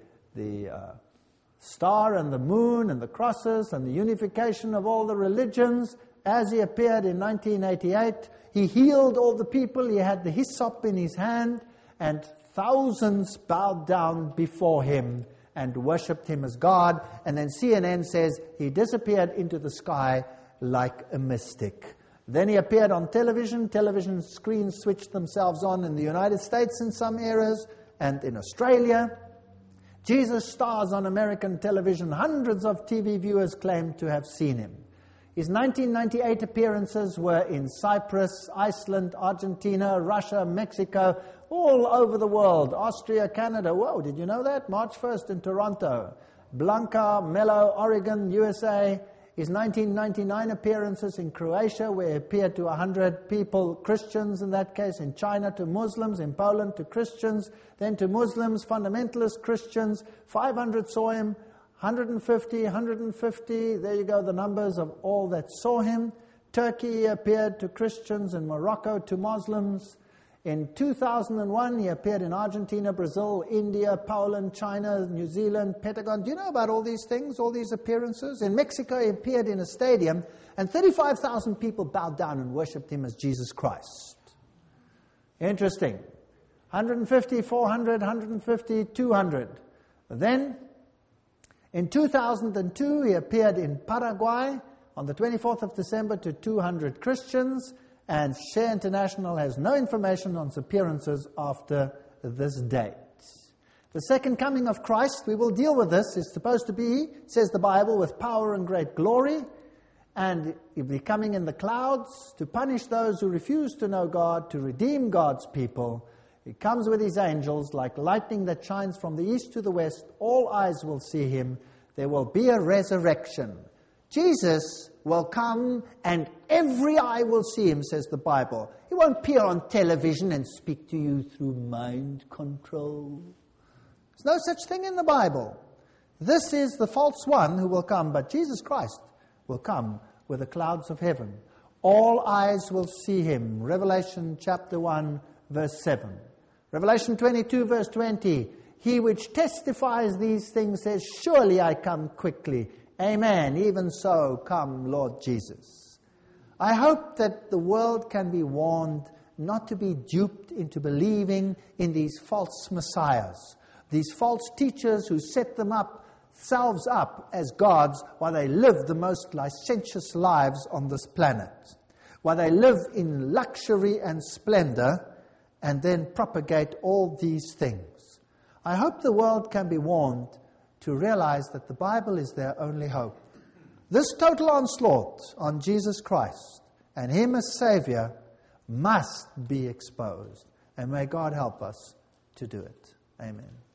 star and the moon and the crosses and the unification of all the religions. As he appeared in 1988, he healed all the people. He had the hyssop in his hand, and thousands bowed down before him and worshipped him as God. And then CNN says he disappeared into the sky like a mystic. Then he appeared on television. Television screens switched themselves on in the United States in some areas and in Australia. Jesus stars on American television. Hundreds of TV viewers claim to have seen him. His 1998 appearances were in Cyprus, Iceland, Argentina, Russia, Mexico, all over the world. Austria, Canada. Whoa, did you know that? March 1st in Toronto. Blanca, Mello, Oregon, USA. His 1999 appearances in Croatia, where he appeared to 100 people, Christians in that case, in China to Muslims, in Poland to Christians, then to Muslims, fundamentalist Christians. 500 saw him, 150, there you go, the numbers of all that saw him. Turkey, he appeared to Christians, in Morocco to Muslims. In 2001, he appeared in Argentina, Brazil, India, Poland, China, New Zealand, Pentagon. Do you know about all these things, all these appearances? In Mexico, he appeared in a stadium, and 35,000 people bowed down and worshipped him as Jesus Christ. Interesting. 150, 400, 150, 200. Then, in 2002, he appeared in Paraguay on the 24th of December to 200 Christians. And Share International has no information on his appearances after this date. The second coming of Christ, we will deal with this, is supposed to be, says the Bible, with power and great glory. And he'll be coming in the clouds to punish those who refuse to know God, to redeem God's people. He comes with his angels like lightning that shines from the east to the west. All eyes will see him. There will be a resurrection. Jesus will come and every eye will see him, says the Bible. He won't appear on television and speak to you through mind control. There's no such thing in the Bible. This is the false one who will come, but Jesus Christ will come with the clouds of heaven. All eyes will see him. Revelation chapter 1, verse 7. Revelation 22, verse 20. He which testifies these things says, surely I come quickly. Amen. Even so, come, Lord Jesus. I hope that the world can be warned not to be duped into believing in these false messiahs, these false teachers who set themselves up as gods while they live the most licentious lives on this planet, while they live in luxury and splendor and then propagate all these things. I hope the world can be warned to realize that the Bible is their only hope. This total onslaught on Jesus Christ and him as Savior must be exposed. And may God help us to do it. Amen.